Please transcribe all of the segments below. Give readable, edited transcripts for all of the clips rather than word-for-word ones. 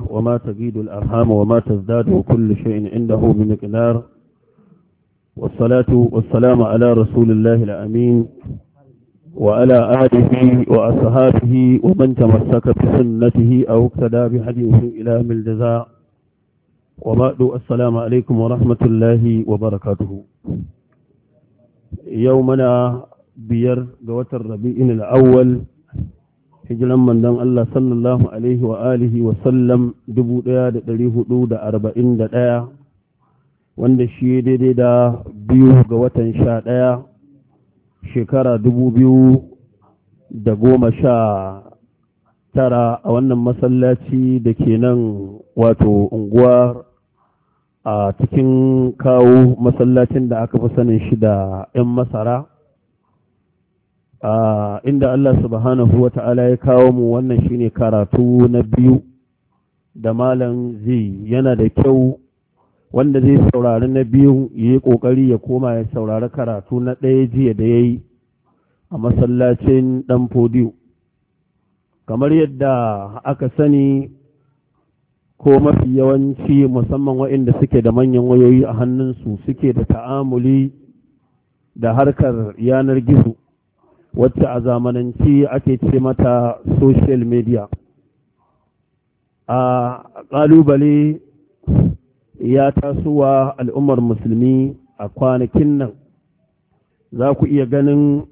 وما تزيد الأرحام وما تزداد وكل شيء عنده بمقدار والصلاة والسلام على رسول الله الأمين وعلى آله وأصحابه ومن تمسك بسنته أو اقتدى بهديه إلى من الجزاء وبعد السلام عليكم ورحمة الله وبركاته. يومنا بير قوة الربيع الأول hijiran manzon Allah sallallahu alaihi wa alihi wa sallam 1441 wanda shi daidai da 2 ga watan 11 shekara 2019 a wannan masallaci da ke nan wato unguwar a cikin kawo masallacin da aka fi sanin shi da 'yan masara inda Allah subhanahu wa ta'ala ya kawo mu wannan shine karatu na biyu da malam zai yana da kyau wanda zai saurari na biyu ya yi ƙoƙari ya koma ya saurari karatu na ɗaya jiya da ya yi a masallacin ɗan fodiyo kamar yadda aka sani ko mafi yawanci musamman waɗanda suke da manyan wayoyi a hannunsu suke da ta'amuli da harkar yanar gizo wacce a zamananci ake ce mata social media. A ƙalubale ya tasowa al'ummar musulmi a kwanakin nan za ku iya ganin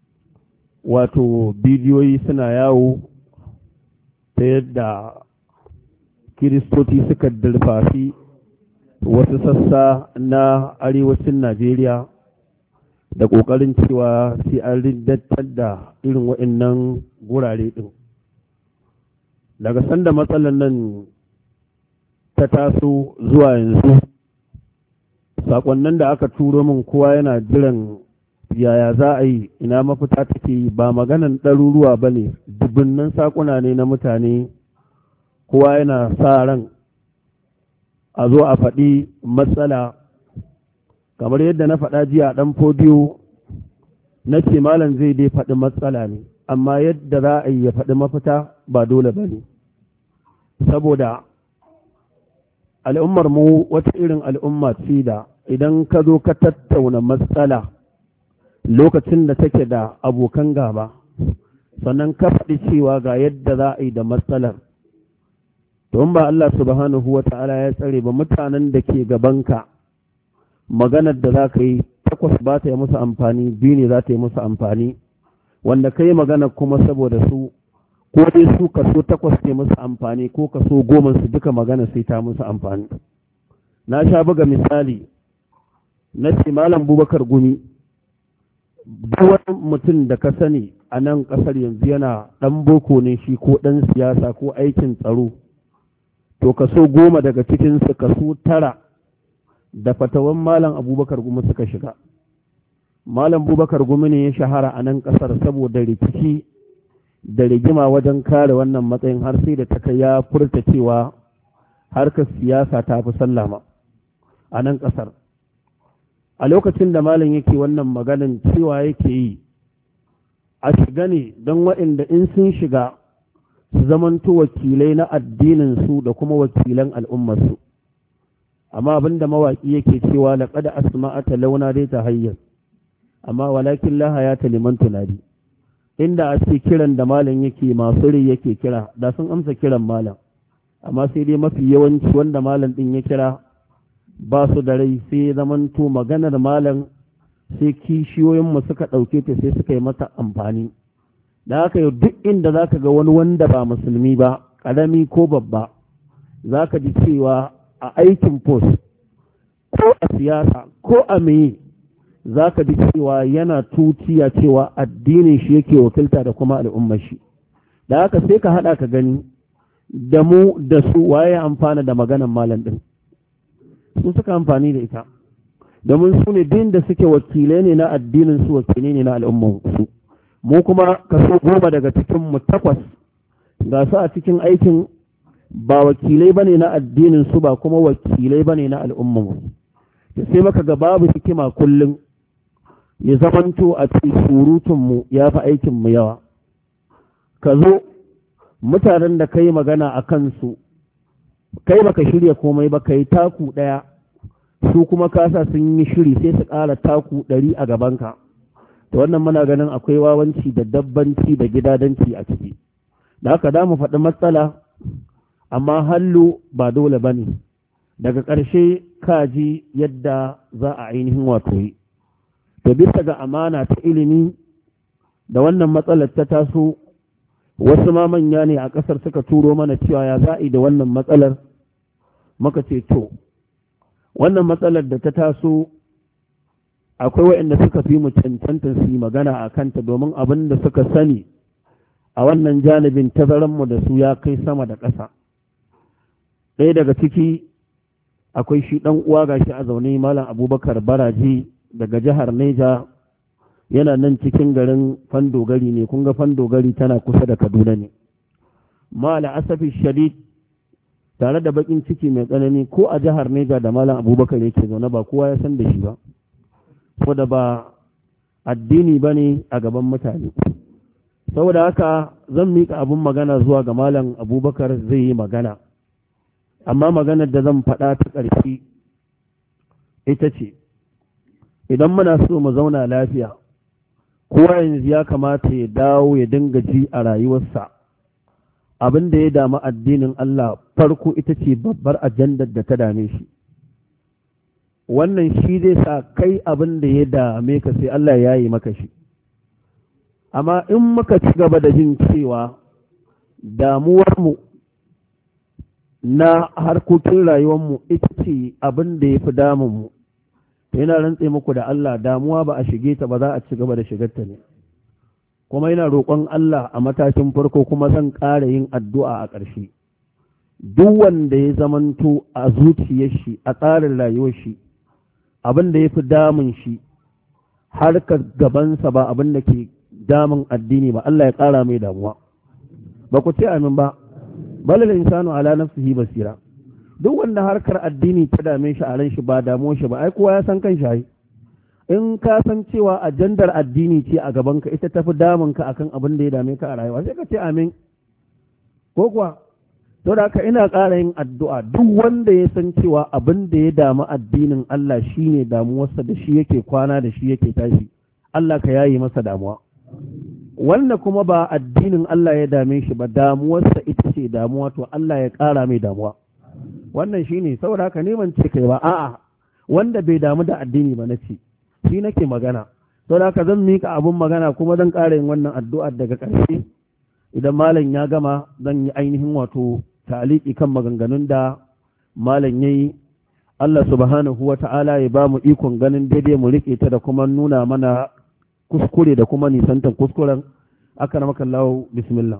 wato bidiyoyi suna yawo ta yadda kiristoci suka dirfafi wasu sassa na arewacin Najeriya da ƙoƙarin cewa sai an riddattar da irin waɗannan gurare ɗin. Daga sanda matsalar nan ta taso zuwa yanzu, saƙonnin da aka turo min kowa yana jiran yaya za a yi ina mafita take yi ba maganan ɗaruruwa ba ne, dubunnan saƙuna ne na mutane kowa yana sa ran a zo a faɗi matsala. Kamar yadda na faɗa jiya ɗan fodiyo na ce malam zai dai faɗi matsala ne amma yadda za a yi ya faɗi mafita ba dole ba ne saboda al'ummar mu wata irin al'umma ce da idan ka zo ka tattauna matsala lokacin da take da abokan gaba sannan ka faɗi cewa ga yadda za a yi da matsalar to in ba Allah subhanahu wa ta'ala ya tsare ba mutanen da ke gabanka maganar da za ka yi 8 ba ta yi musu amfani 2 ne za ta yi musu amfani wanda ka yi magana kuma saboda su ko dai su kaso 8 ne musu amfani ko kaso 10 su duka magana sai ta musu amfani. Na sha buga misali na ce malam Bubakar Gumi duk wani mutum da ka sani a nan ƙasar yanzu yana ɗan boko ne shi ko ɗan siyasa ko aikin tsaro to kaso 10 daga cikinsu kaso 9 da fatawan malam Abubakar Gumi suka shiga. Malam Abubakar Gumi ne ya shahara a nan ƙasar saboda rikici da rigima wajen kare wannan matsayin har sai da ta kai ya furta cewa harkar siyasa ta fi sallama a nan ƙasar. A lokacin da malam yake wannan maganin cewa yake yi a shiga ne don waɗanda in sun shiga su zamanto wakilai na addininsu da kuma wakilan al'ummarsu. Amma abinda mawaƙi yake cewa laqad asma'ata launa dai ta hayyar amma walakin la hayata liman tunadi inda a ce kiran da malam yake masu rai yake kira da sun amsa kiran malam amma sai dai mafi yawanci wanda malam din ya kira ba su da rai sai zamanto maganar malam sai kishiyoyin mu suka ɗauke ta sai suka yi mata amfani da haka yau duk inda zaka ga wani wanda ba musulmi ba ƙarami ko babba zaka ji cewa a aikin post ko a siyasa ko a meye za ka ji cewa yana tutiya cewa addinin shi yake wakilta da kuma al'ummar shi da haka sai ka haɗa ka gani da mu da su waye amfana da maganan malam ɗin su suka amfani da ita domin su ne din da suke wakilai ne na addinin su wakilai ne na al'ummar su mu kuma kaso 10 daga cikin mu 8 ga su a cikin aikin ba wakilai bane na addinin su ba kuma wakilai bane na al'ummar mu sai maka ga babu hikima kullum ya zamanto a cikin surutun mu ya fi aikin mu yawa ka zo mutanen da kai magana a kansu kai baka shirya komai ba kai taku ɗaya su kuma kasa sun yi shiri sai su ƙara taku 100 a gabanka to wannan muna ganin akwai wawanci da dabbanci da gidadanci a ciki da haka da mu faɗi matsala amma hallu ba dole ba ne daga ƙarshe kaji yadda za a ainihin wato yi to bisa ga amana ta ilimi da wannan matsalar ta taso wasu ma manya ne a ƙasar suka turo mana cewa ya za'i da wannan matsalar muka ce to wannan matsalar da ta taso akwai waɗanda suka fi mu cancanta su yi magana a kanta domin abin da suka sani a wannan janibin tazaranmu da su ya kai sama da ƙasa ɗaya daga ciki akwai shi ɗan uwa gashi a zaune malam abubakar baraji daga jihar neja yana nan cikin garin fandogari ne kun ga fandogari tana kusa da kaduna ne mala asafi shadid tare da bakin ciki mai tsanani ko a jihar neja da malam abubakar yake zaune ba kowa ya san da shi ba saboda ba addini ba ne a gaban mutane saboda haka zan miƙa abin magana zuwa ga malam abubakar zai yi magana amma maganar da zan faɗa ta ƙarshe ita ce idan muna so mu zauna lafiya kowa yanzu ya kamata ya dawo ya dinga ji a rayuwarsa abin da ya damu addinin Allah farko ita ce babbar ajandar da ta dame shi wannan shi zai sa kai abin da ya dame ka sai Allah ya yi maka shi amma in muka ci gaba da jin cewa damuwarmu na harkokin rayuwarmu ita ce abin da ya fi damunmu yana rantse muku da Allah damuwa ba a shige ta ba za a ci gaba da shigarta ne kuma yana roƙon Allah a matakin farko kuma zan ƙara yin addu'a a ƙarshe duk wanda ya zamanto a zuciyar shi a tsarin rayuwar shi abin da ya fi damun shi harkar gabansa ba abin da ke damun addini ba Allah ya ƙara mai damuwa ba ku ce amin ba balal insanu ala nafsihi basira duk wanda harkar addini ta dame shi a ran shi ba damuwar shi ba ai kowa ya san kan shi in ka san cewa ajandar addini ce a gaban ka ita tafi damun ka akan abin da ya dame ka a rayuwa sai ka ce amin ko kuwa to da haka ina ƙara yin addu'a duk wanda ya san cewa abin da ya damu addinin Allah shine damuwarsa da shi yake kwana da shi yake tashi Allah ka yayi masa damuwa wanda kuma ba addinin Allah ya dame shi ba damuwarsa ita ce damuwa to Allah ya ƙara mai damuwa wannan shine saboda haka neman ce kai ba a'a wanda bai damu da addini ba nace shi nake magana saboda haka zan mika abun magana kuma zan ƙara yin wannan addu'ar daga ƙarshe idan malam ya gama zan yi ainihin wato ta'aliki kan maganganun da malam yayi Allah subhanahu wata'ala ya ba mu ikon ganin daidai mu rike ta da kuma nuna mana kuskure da kuma nisantan kuskuren aka ramaka Allah bismillah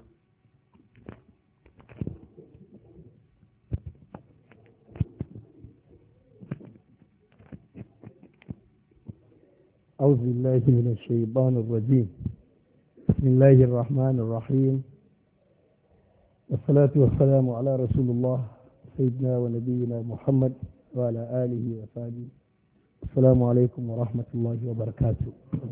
أعوذ بالله من الشيطان الرجيم بسم الله الرحمن الرحيم والصلاة والسلام على رسول الله سيدنا ونبينا محمد وعلى آله وصحبه السلام عليكم ورحمة الله وبركاته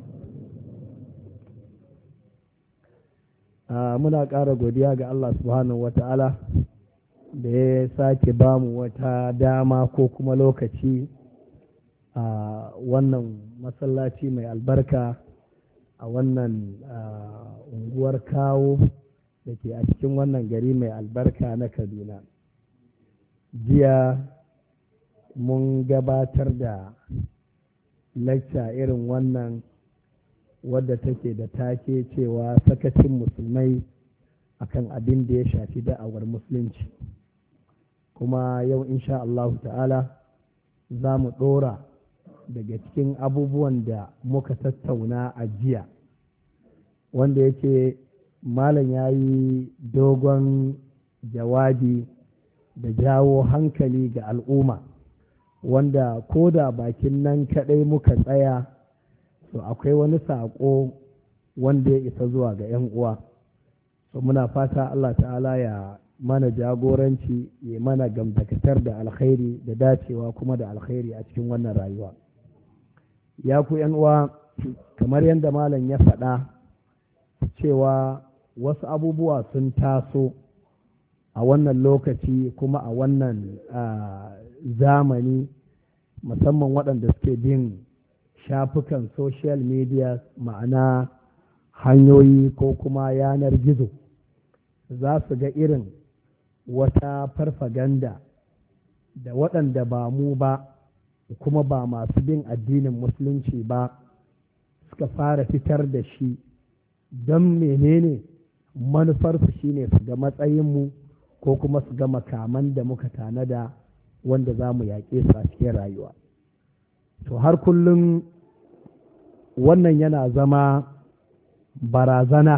muna ƙara godiya ga Allah subhanahu wa ta'ala da ya sake bamu wata dama ko kuma lokaci a wannan masallaci mai albarka a wannan unguwar kawo da ke a cikin wannan gari mai albarka na Kaduna. Jiya mun gabatar da lacca irin wannan wadda take da take cewa sakacin musulmai akan abin da ya shafi da'awar musulunci, kuma yau insha Allah ta'ala za mu ɗora daga cikin abubuwan da muka tattauna a jiya, wanda yake malam ya yi dogon jawabi da jawo hankali ga al'umma, wanda ko da bakin nan kaɗai muka tsaya to akwai wani saƙo wanda ya isa zuwa ga 'yan uwa. So muna fata Allah ta'ala ya mana jagoranci, ya mana gamdakatar da alkhairi da dacewa kuma da alkhairi a cikin wannan rayuwa. Ya ku 'yan uwa, kamar yadda malam ya faɗa cewa wasu abubuwa sun taso a wannan lokaci kuma a wannan zamani, musamman waɗanda suke bin shafukan social media, ma'ana hanyoyi ko kuma yanar gizo, za su ga irin wata farfaganda da waɗanda ba mu ba kuma ba masu bin addinin musulunci ba suka fara fitar da shi. Don menene manufarsu shine su ga matsayinmu ko kuma su ga makaman da muka tanada wanda za mu yaƙe su a cikin rayuwa. To har kullum wannan yana zama barazana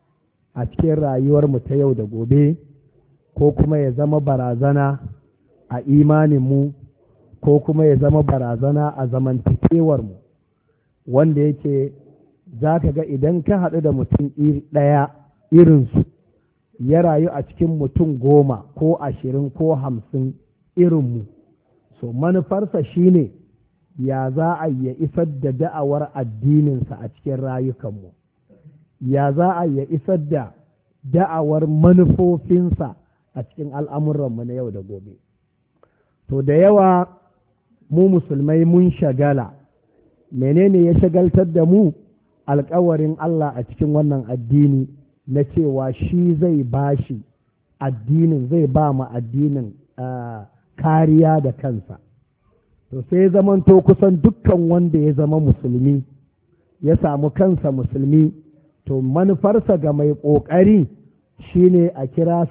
a cikin rayuwarmu ta yau da gobe, ko kuma ya zama barazana a imaninmu, ko kuma ya zama barazana a zamantakewarmu, wanda yake za ka ga idan ka haɗu da mutum ɗaya irinsu ya rayu a cikin mutum 10 ko 20 ko 50 irinmu, so manufarsa shine ya za a ya isar da da'awar addininsa a cikin rayukanmu, ya za a ya isar da da'awar manufofinsa a cikin al'amuranmu na yau da gobe. To da yawa mu musulmai mun shagala. Menene ya shagaltar da mu? Alkawarin Allah a cikin wannan addini na cewa shi zai bashi addinin, zai ba mu addinin kariya da kansa. To sai zamanto kusan dukkan wanda ya zama musulmi ya samu kansa musulmi, to manufarsa ga mai ƙoƙari shine a kira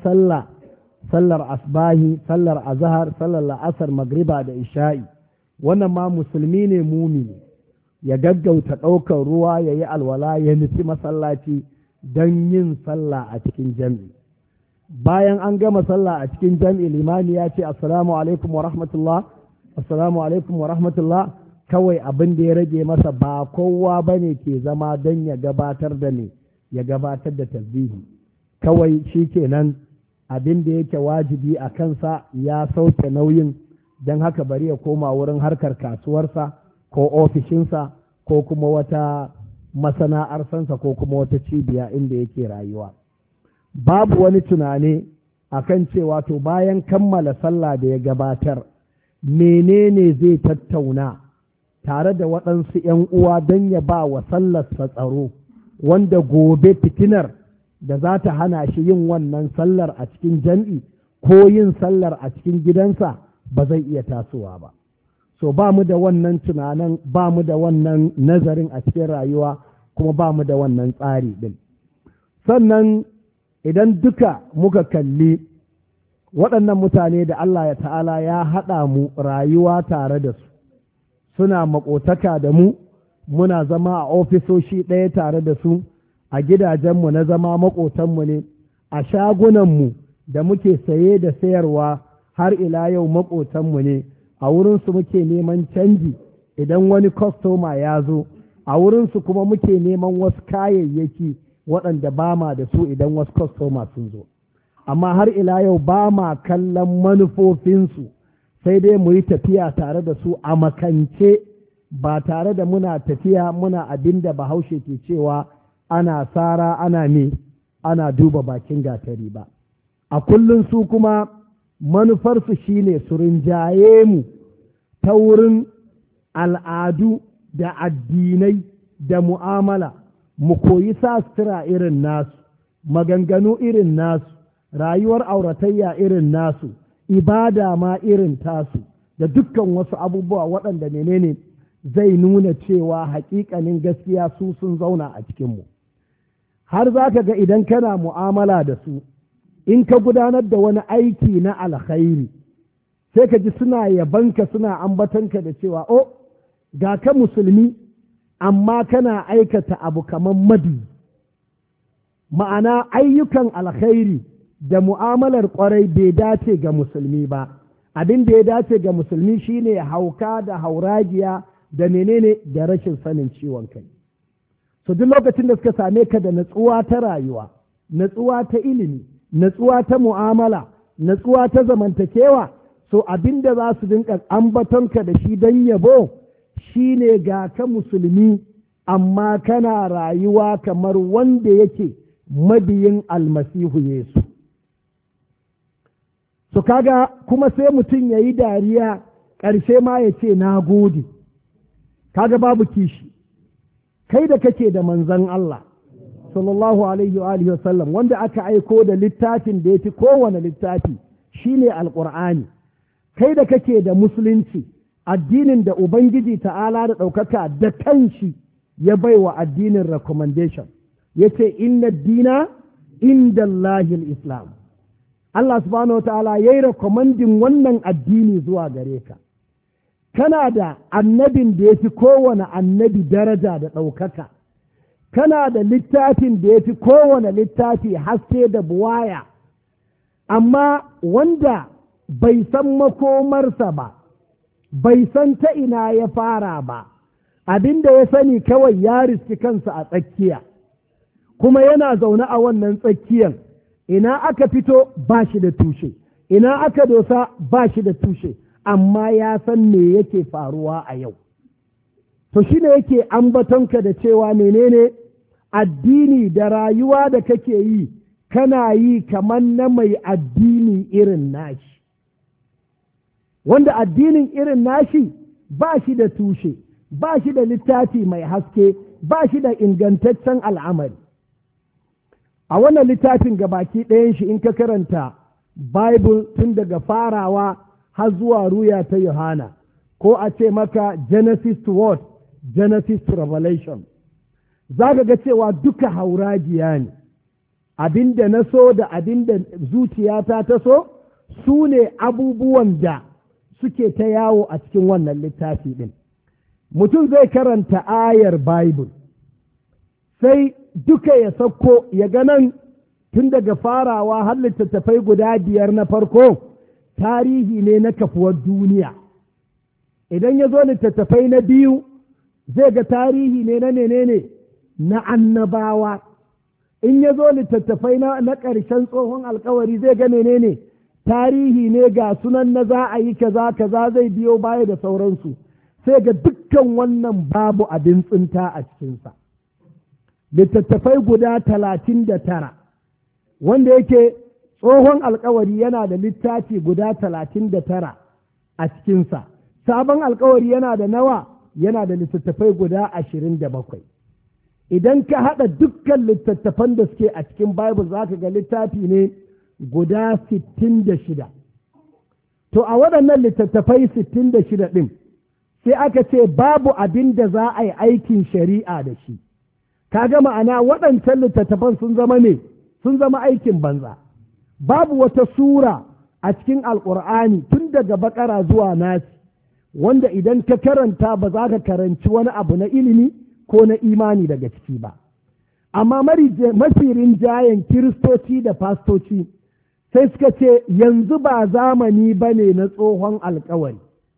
sallar asbahi, sallar azhar, sallar la'asar, magriba da isha'i. Wannan ma musulmi ne mumini, ya gaggauta ɗaukar ruwa ya yi alwala ya nufi masallaci don yin sallah a cikin jam'i. Bayan an gama sallah a cikin jam'i, limami ya ce assalamu alaikum wa rahmatullah, assalamu alaikum wa rahmatullah, kawai abin da ya rage masa ba kowa ba ne ke zama don ya gabatar da ne, ya gabatar da tasbihi. Kawai shi kenan abin da yake wajibi a kansa ya sauke nauyin, don haka bari ya koma wurin harkar kasuwarsa ko ofishinsa ko kuma wata masana'arsansa ko kuma wata cibiya inda yake rayuwa. Babu wani tunani akan cewa to bayan kammala sallah da ya gabatar menene zai tattauna tare da waɗansu 'yan uwa don ya ba wa sallarsa tsaro, wanda gobe fitinar da za ta hana shi yin wannan sallar a cikin jam'i ko yin sallar a cikin gidansa ba zai iya tasowa ba. So ba mu da wannan tunanin, ba mu da wannan nazarin a cikin rayuwa, kuma ba mu da wannan tsari ɗin. Sannan idan duka muka kalli waɗannan mutane da Allah ya ta'ala ya haɗa mu rayuwa tare da su, suna maƙotaka da mu, muna zama a ofisoshi ɗaya tare da su, a gidajenmu na zama maƙotanmu ne, a shagunanmu da muke saye da sayarwa har ila yau maƙotanmu ne, a wurinsu muke neman canji idan wani kwastoma ya zo, a wurinsu kuma muke neman wasu kayayyaki waɗanda ba ma da su idan wasu kwastoma sun zo. Amma har ila yau ba ma kallon manufofinsu, sai dai mu yi tafiya tare da su a makance, ba tare da muna tafiya muna abin da Bahaushe ke cewa ana sara ana duba bakin gatari ba. A kullum su kuma manufarsu shine su rinjaye mu ta wurin al'adu da addinai da mu'amala, mu koyi sa sutura irin nasu, maganganu irin nasu, rayuwar auratayya irin nasu, ibada ma irin tasu, da dukkan wasu abubuwa waɗanda menene zai nuna cewa haƙiƙanin gaskiya su sun zauna a cikinmu. Har za ka ga idan kana mu'amala da su, in ka gudanar da wani aiki na alkhairi, sai ka ji suna yabanka, suna ambatanka da cewa o ga ka musulmi amma kana aikata abu kamar madi. Ma'ana ayyukan alkhairi da mu'amalar ƙwarai bai dace ga musulmi ba. Abin da ya dace ga musulmi shine hauka da hauragiya da menene da rashin sanin ciwon kai. So duk lokacin da suka same ka da natsuwa ta rayuwa, natsuwa ta ilimi, natsuwa ta mu'amala, natsuwa ta zamantakewa, so abin da za su dinka ambatonka da shi don yabo shine ga ka musulmi amma kana rayuwa kamar wanda yake mabiyin almasihu Yesu. su kaga kuma sai mutum ya yi dariya ƙarshe ma ya ce na gode, kaga babu kishi. Kai da kake da manzan Allah sallallahu alaihi wa alihi wasallam wanda aka aiko da littafin da ya fi kowane littafi shine alƙur'ani, kai da kake da musulunci addinin da Ubangiji ta'ala da ɗaukaka da kanshi ya bai wa addinin recommendation, ya ce inna dina inda Allahil Islam. Allah subhanahu wa ta'ala ya yi recommending wannan addini zuwa gare ka. Kana da annabin da ya fi kowane annabi daraja da ɗaukaka, kana da littafin da ya fi kowane littafi haske da buwaya, amma wanda bai san makomarsa ba, bai san ta ina ya fara ba, abin da ya sani kawai ya riski kansa a tsakiya, kuma yana zaune a wannan tsakiyan, ina aka fito ba shi da tushe, ina aka dosa ba shi da tushe, amma ya san me yake faruwa a yau. To shi ne yake ambatonka da cewa menene addini da rayuwa da kake yi, kana yi kamar na mai addini irin nashi. Wanda addinin irin nashi ba shi da tushe, ba shi da littafi mai haske, ba shi da ingantaccen al'amari. A wannan littafin gabaki ɗayan shi in ka karanta Bible tun daga farawa har zuwa ruya ta Yohana, ko a ce maka Genesis to what? Genesis to Revelation. Za ka ga cewa duka hauragiya ne, abinda na so da abinda zuciyata ta so su ne abubuwan da suke ta yawo a cikin wannan littafi ɗin. Mutum zai karanta ayar Bible, sai duka ya sauko ya ganan tun daga farawa har littattafai guda 5 na farko tarihi ne na kafuwar duniya. Idan ya zo littattafai na 2 zai ga tarihi ne na menene na annabawa. In ya zo littattafai na ƙarshen tsohon alkawari zai ga menene tarihi ne ga sunan na za a yi kaza kaza zai biyo baya da sauransu. Sai ga dukkan wannan babu abin tsinta a cikinsa. Littattafai guda 39 wanda yake tsohon alkawari yana da littafi guda 39 a cikinsa. Sabon alkawari yana da nawa? Yana da littattafai guda 27. Idan ka haɗa dukkan littattafan da suke a cikin Bible za ka ga littafi ne guda 66. To a waɗannan littattafai 66 ɗin sai aka ce babu abin da za a yi aikin shari'a da shi. Kaga ma'ana waɗancan littattafan sun zama ne? Sun zama aikin banza. Babu wata sura a cikin Alƙur'ani tun daga Baƙara zuwa Nasi wanda idan ka karanta ba za ka karanci wani abu na ilimi ko na imani daga ciki ba. Amma mafi rinjayen kiristoci da fastoci sai suka ce yanzu ba zamani ba ne na tsohon alkawari.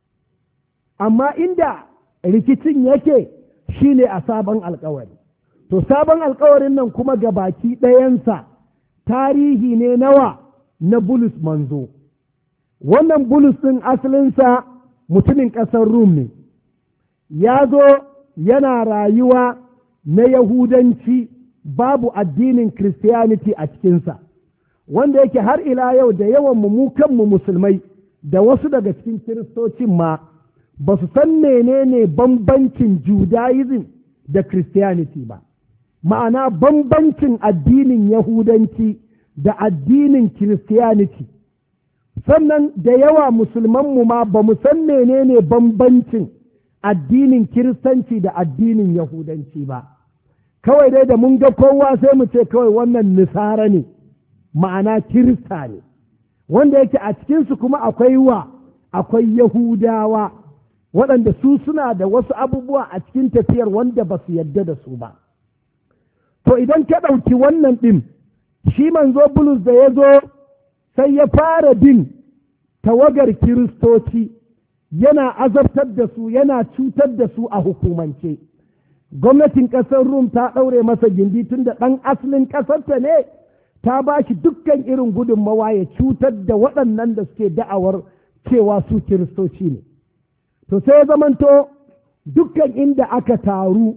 Amma inda rikicin yake shi ne a sabon alkawari. To sabon alkawarin nan kuma ga baki ɗayansa tarihi ne nawa na Bulus manzo. Wannan Bulus ɗin asalinsa mutumin ƙasar Rum ne. Ya zo yana rayuwa na Yahudanci babu addinin Christianity a cikinsa. Wanda yake har ila yau da yawan mu kanmu musulmai da wasu daga cikin kiristocin ma ba su san menene bambancin Judaism da Christianity ba. Ma'ana bambancin addinin Yahudanci da addinin Christianity. Sannan da yawa musulmanmu ma ba mu san menene bambancin addinin Kiristanci da addinin Yahudanci ba. Kawai dai da mun ga kowa sai mu ce kawai wannan nisara ne, ma'ana Kirista ne. Wanda yake a cikinsu kuma akwai Yahudawa, waɗanda su suna da wasu abubuwa a cikin tafiyar wanda ba su yadda da su ba. To idan ka ɗauki wannan ɗin, shi manzo Bulus da ya zo sai ya fara bin tawagar Kiristoci, yana azabtar da su, yana cutar da su a hukumance. Gwamnatin ƙasar Rum ta ɗaure masa gindi tun da ɗan asalin ƙasarta ne, ta ba shi dukkan irin gudunmawa ya cutar da waɗannan da suke da'awar cewa su Kiristoci ne. To sai ya zamanto dukkan inda aka taru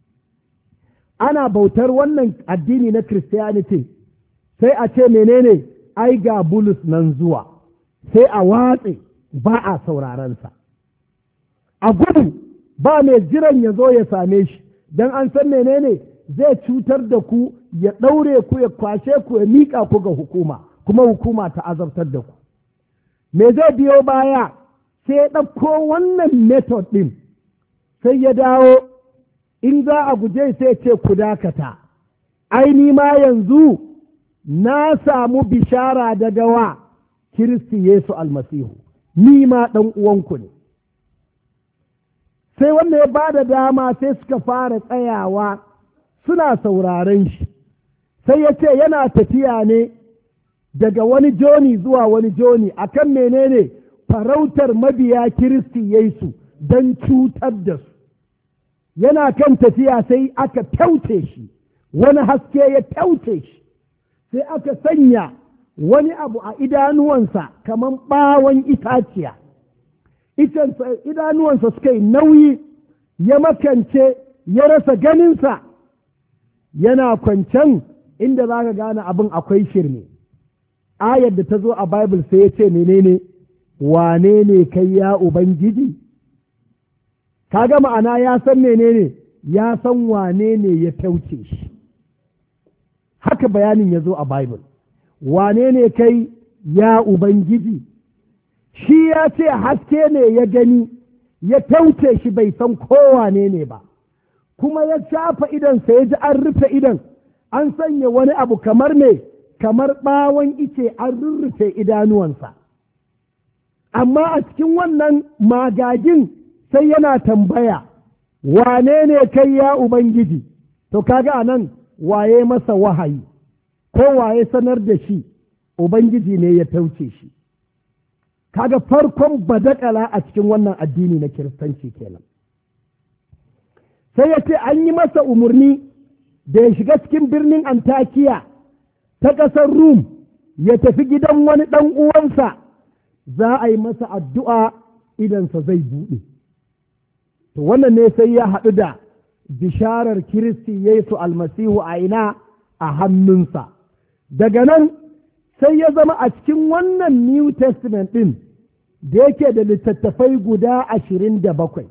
ana bautar wannan addini na Christianity sai a ce menene ai ga Bulus nan zuwa. sai a watse ba a saurarensa. A gudu ba mai jiran ya zo ya same shi, don an san menene zai cutar da ku, ya ɗaure ku, ya kwashe ku, ya miƙa ku ga hukuma, kuma hukuma ta azabtar da ku. Me zai biyo baya? Sai ya ɗauko wannan method ɗin, sai ya dawo, in za a guje sai ce ku dakata, ai ni ma yanzu na samu bishara daga wa Kiristi Yesu Almasihu, ni ma ɗan uwanku ne. Sai wanda ya ba da dama sai suka fara tsayawa suna sauraren shi, sai ya ce yana tafiya ne daga wani joni zuwa wani joni akan menene farautar mabiya Kiristi Yesu don cutar da su. Yana kan tafiya sai aka tauce shi, wani haske ya tauce shi, sai aka sanya wani abu a idanuwansa kamar ɓawon itaciya. Idanuwansa suka yi nauyi, ya makance, ya rasa ganinsa. Yana kwancen inda za ka gane abin akwai shirme. Ayar da ta zo a Bible sai ya ce menene, wane ne kai ya Ubangiji? Kaga ma'ana ya san menene, ya san wane ne ya tauce shi. Haka bayanin ya zo a Bible. Wane ne kai ya Ubangiji? Shi ya ce haske ne ya gani, ya tauce shi bai san kowane ne ba, kuma ya shafa idansa ya ji an rufe idan, an sanya wani abu kamar me, kamar ɓawon ice an rurrufe idanuwansa. Amma a cikin wannan magagin sai yana tambaya, wane ne kai ya Ubangiji? To kaga a nan waye masa wahayi, ko waye sanar da shi, Ubangiji ne ya tauce shi. Kaga farkon badakala a cikin wannan addini na Kiristanci kenan. Sai ya ce an yi masa umarni da ya shiga cikin birnin Antakiya ta ƙasar Rum, ya tafi gidan wani ɗan uwansa, za a yi masa addu'a idansa zai buɗe. To wannan ne sai ya haɗu da bisharar Kiristi Yesu Almasihu a ina, a hannunsa. Daga nan sai ya zama a cikin wannan New Testament ɗin da yake da littattafai guda 27.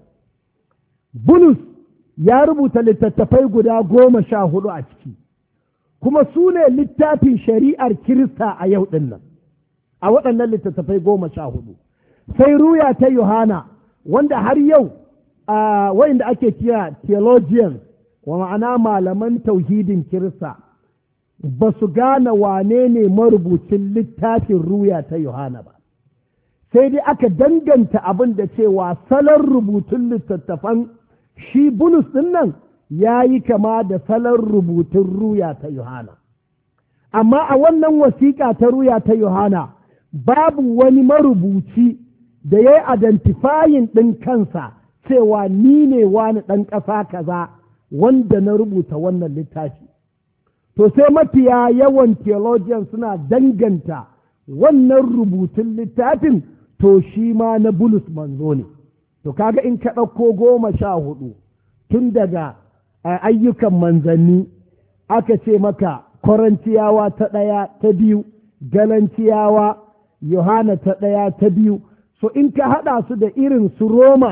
Bulus ya rubuta littattafai guda 14 a ciki, kuma su ne littafin shari'ar Kirista a yau ɗin nan, a waɗannan littattafai 14. Sai ruya ta Yohana, wanda har yau wa'inda ake kira theologians, wa ma'ana malaman tauhidin Kirista, ba su gane wane ne marubucin littafin ruya ta Yohana ba. Sai dai aka danganta abin da cewa salon rubutun littattafan shi Bulus ɗin nan ya yi kama da salon rubutun ruya ta Yohana. Amma a wannan wasiƙa ta ruya ta Yohana babu wani marubuci da ya yi identifying ɗin kansa cewa ni ne wani ɗan ƙasa kaza wanda na rubuta wannan littafi. To sai mafiya yawan theologian suna danganta wannan rubutun littafin to shi ma na Bulus manzo ne. To kaga in ka ɗauko 14 tun daga ayyukan manzanni aka ce maka Korintiyawa ta 1 ta 2, Galantiyawa, Yohana ta 1 ta 2, so in ka haɗa su da irin su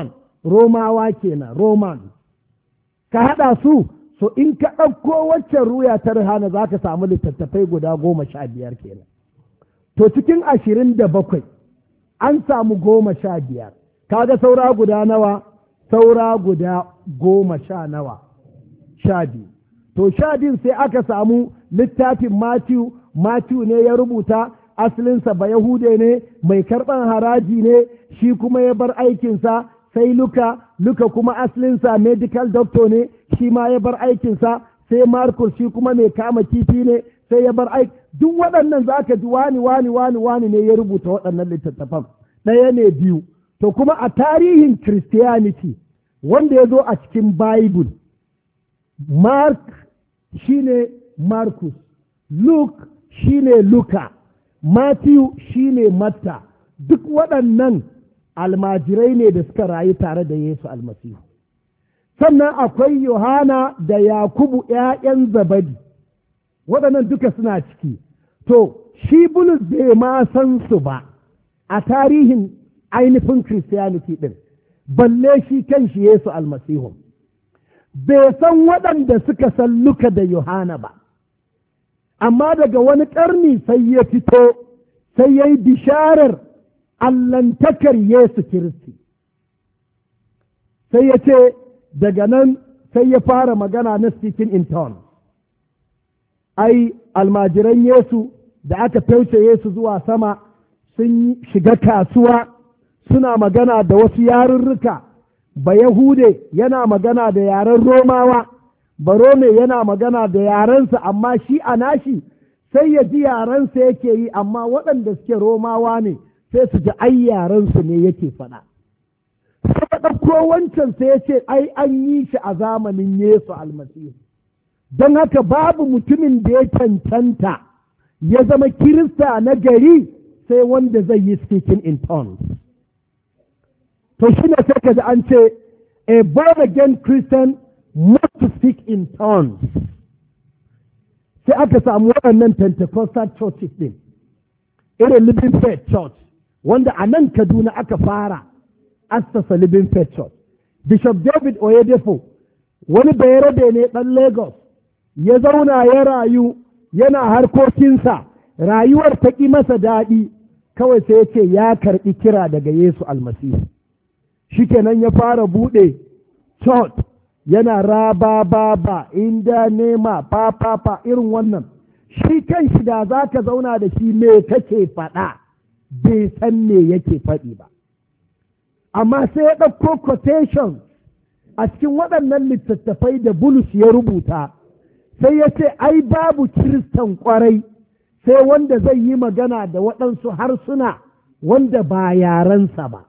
Romawa kenan, Roman, ka haɗa su, so in ka ɗauko waccan ruya ta Yohana za ka samu littattafai guda 15 kenan. To cikin 27 an samu 15, kaga saura guda nawa? Saura guda 10 nawa? 12. To 12 sai aka samu littafin Matthew ne ya rubuta, asalinsa ba Yahude ne, mai karɓar haraji ne, shi kuma ya bar aikinsa. Sai Luka kuma asalinsa medical doctor ne, shi ma ya bar aikinsa. Sai Markus shi kuma mai kama kifi ne, sai ya bar aiki. Duk waɗannan za ka ji wani ne ya rubuta waɗannan littattafan. Ɗaya ne, biyu. To kuma a tarihin Christianity wanda ya zo a cikin Bible, Mark shi ne Markus, Luke shi ne Luka, Matthew shi ne Matta. Duk waɗannan almajirai ne da suka rayu tare da Yesu Almasihu. Sannan akwai Yohana da Yakubu ‘ya'yan Zabadi, waɗannan duka suna ciki. To, shi Bulus bai ma san su ba, a tarihin ainihin Christianity ɗin, balle shi kan shi Yesu almasihu. Bai san waɗanda suka san Luka da Yohana ba, amma daga wani ƙarni sai ya fito sai ya yi bisharar allantakar Yesu Kiristi. Sai ya ce daga nan sai ya fara magana na speaking in tongues. Ai, almajiran Yesu da aka fauce Yesu zuwa sama sun shiga kasuwa suna magana da wasu yarurruka. Ba Yahude yana magana da yaren Romawa, ba Rome yana magana da yarensa, amma shi a nashi sai ya ji yarensa yake yi, amma waɗanda suke Romawa ne sai su ji ai yarensu ne yake faɗa. Sai ɗauko wancan sai ya ce ai an yi shi a zamanin Yesu almasihu. Don haka babu mutumin da ya cancanta ya zama Kirista na gari sai wanda zai yi speaking in tongues. To shi ne sai ka ji an ce a born again Christian must speak in tongues. Sai aka samu waɗannan Pentecostal churches ɗin, irin Living Faith Church, wanda a nan Kaduna aka fara assasa Living Faith Church. Bishop David Oyedepo, wani bayarabe ne ɗan Lagos, ya zauna ya rayu yana harkokinsa, rayuwar ta ƙi masa daɗi, kawai sai ya ce ya karɓi kira daga Yesu almasihu. Shikenan ya fara buɗe church yana raba inda nema fa irin wannan. Shi kan shi da za ka zauna da shi me kake faɗa, bai san me yake faɗi ba. Amma sai ya ɗauko quotation a cikin waɗannan littattafai da Bulus ya rubuta, sai ya ce ai babu Kiristan ƙwarai sai wanda zai yi magana da waɗansu harsuna wanda ba yarensa ba.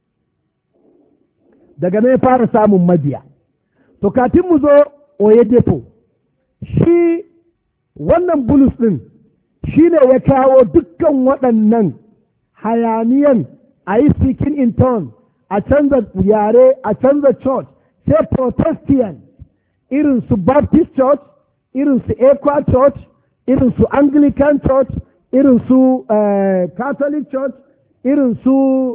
Daga nan ya fara samun mabiya. To kafin mu zo Oyedepo, shi wannan Bulus ɗin shi ne ya kawo dukkan waɗannan hayaniyan a yi speaking in tongues, a canza yare, a canza church, sai Protestant irin su Baptist church, irin su Equa church, irin su Anglican church, irin su Catholic church, irin su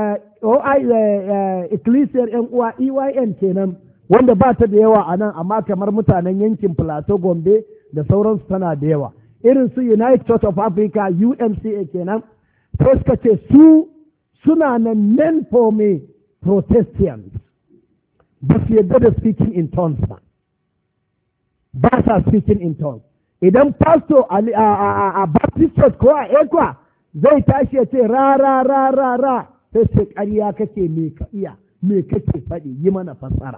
Ecclesiar ‘yan uwa EYN kenan, wanda ba ta da yawa a nan, amma kamar mutanen yankin Plateau, Gombe da sauransu tana da yawa. Irin su United Church of Africa, UMCA kenan, sai suka ce su suna nan men for me Protestants, ba su yadda da speaking in tongues ba sa speaking in tongues. Idan pastor a Baptist Church ko a Equa zai tashi ya ce ra sai ce ƙarya kake me ka iya, me kake faɗi, yi mana fassara.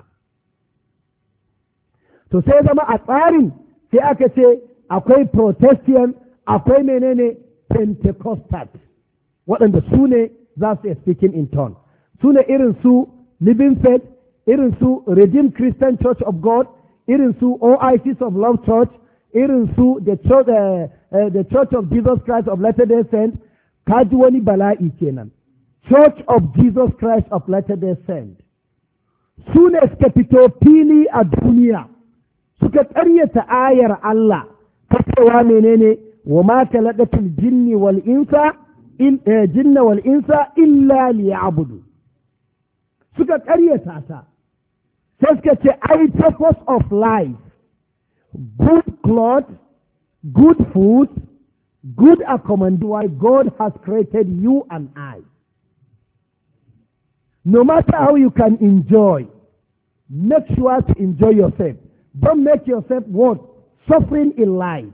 To sai zama a tsarin sai aka ce akwai Protestant, akwai menene Pentecostal, waɗanda su ne za su speaking in tongues. Su ne irin su Living Faith, irin su Redeemed Christian Church of God, irin su Oasis of Love Church, irin su the Church of Jesus Christ of Latter-day Saints. Kaji wani bala'i kenan. Church of Jesus Christ of Latter-day Saints. Su ne suka fito fili a duniya, suka ƙaryata ayar Allah, ta cewa menene wa ma khalaqatul jinna wal insa illa liya'budu. Suka ƙaryata ta. Sai suka ce ai purpose of life, good clothes, good food, good accommodation, why God has created you and I. No matter how you can enjoy, make sure to enjoy yourself. Don't make yourself what? Suffering in life.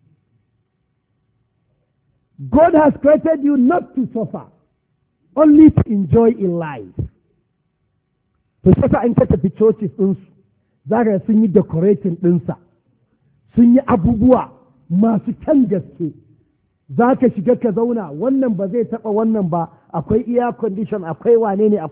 God has created you not to suffer, only to enjoy in life. To sasa in ka tafi churches ɗinsu, za ka sun yi decorating ɗinsa, sun yi abubuwa masu kyan gaske. Za ka shiga ka zauna, wannan ba zai taɓa wannan ba, akwai air condition, akwai wane ne.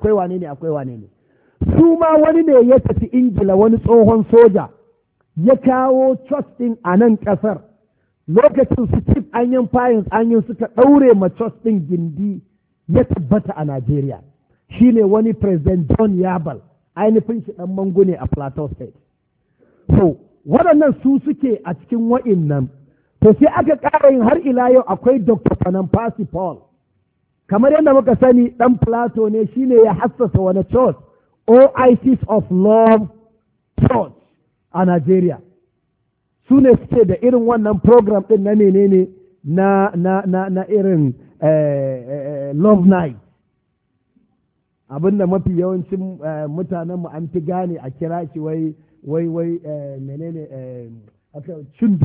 Su ma wani ne ya tafi Ingila, wani tsohon soja, ya kawo church ɗin a nan ƙasar. Lokacin su Chief Anyan Fayins Anyan suka ɗaure ma church ɗin gindi, ya tabbata a Najeriya. Shi ne wani President John Yabal, ainihin shi ɗan mango ne a Plateau State. So, waɗannan su suke a cikin wa'innan. To sai aka ƙara yin har ila yau akwai Dr. Fanamfasi Paul. kamar yadda muka sani ɗan Plato ne shine ya hassasa wani church, Oasis of Love Church a Nigeria. Su ne suke da irin wannan program ɗin na menene na irin Love Night. Abinda mafi yawancin mutanenmu an fi gane a kira shi wai menene cin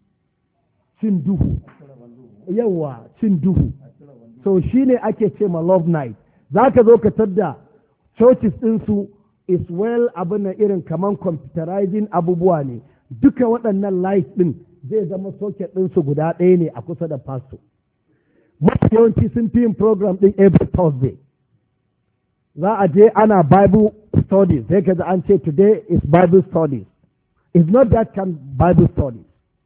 duhu. Yawa cin duhu. So shi ne ake ce ma Love Night. Za ka zo ka tadda churches ɗinsu is well abin na irin kaman computerizing abubuwa ne. Duka waɗannan light ɗin zai zama socket ɗinsu guda ɗaya ne a kusa da pastor. Mafi yawanci sun fi yin program ɗin every Thursday. Za a je ana Bible studies. Sai ka an ce today is Bible studies. It's not that kind of Bible studies.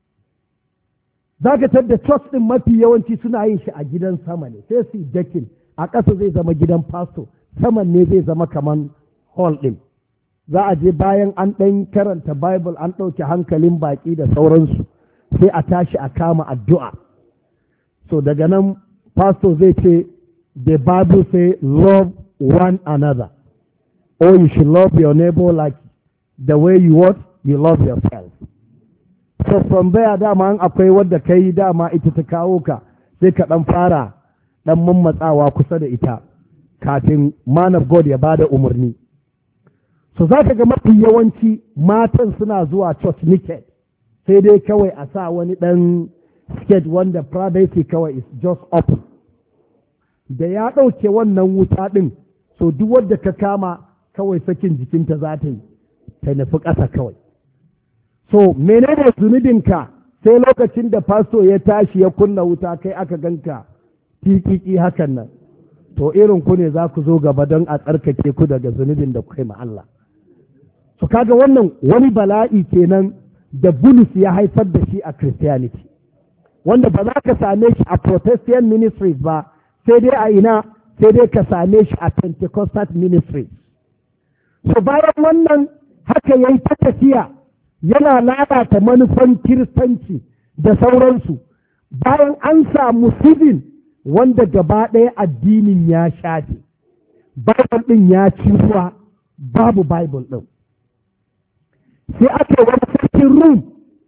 Za ka tadda church ɗin mafi yawanci suna yin shi a gidan sama ne. Sai su dakin a ƙasa zai zama gidan pastor. Saman ne zai zama kaman hall ɗin. Za a je bayan an ɗan karanta Bible an ɗauke hankalin baƙi da sauransu sai a tashi a kama addu'a. So daga nan pastor zai ce the Bible say love one another, or you should love your neighbor like the way you love yourself. So from there dama an akwai wadda kai dama ita ta kawo ka sai ka ɗan fara ɗan mammatsawa kusa da ita kafin man of God ya bada umarni. So za ka ga mafi yawanci matan suna zuwa church naked, sai dai kawai a sa wani ɗan skirt wanda privacy kawai is just open. Da ya ɗauke wannan wuta ɗin, so duk wadda ka kama kawai sakin jikinta za ta yi, ta nufi ƙasa kawai. So menene zunubinka sai lokacin da fasto ya tashi ya kunna wuta kai aka ganka tikiki hakan nan. To irin ku ne za ku zo gaba don a tsarkake ku daga zunubin da kai ma Allah. So kaga wannan wani bala'i kenan da Bulus ya haifar da shi a Christianity, wanda ba za ka same shi a Protestant ministries ba, sai dai a ina, sai dai ka same shi a Pentecostal ministries. So bayan wannan haka yayi ta tafiya yana lalata manufan kiristanci da sauransu, bayan an samu civil wanda gaba ɗaya addinin ya shafe, Bible ɗin ya ci ruwa, babu Bible ɗin. Sai aka wani sarkin Rum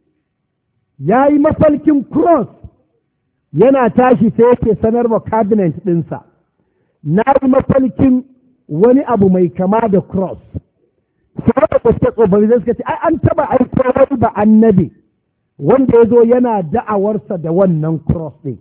ya yi mafalkin cross, yana tashi sai yake sanarwa cabinet ɗinsa, na yi mafalkin wani abu mai kama da cross. Sai da suka tsofaffi zai suka ce, ai an taɓa aiko wani ba annabi wanda ya zo yana da'awarsa da wannan cross ɗin.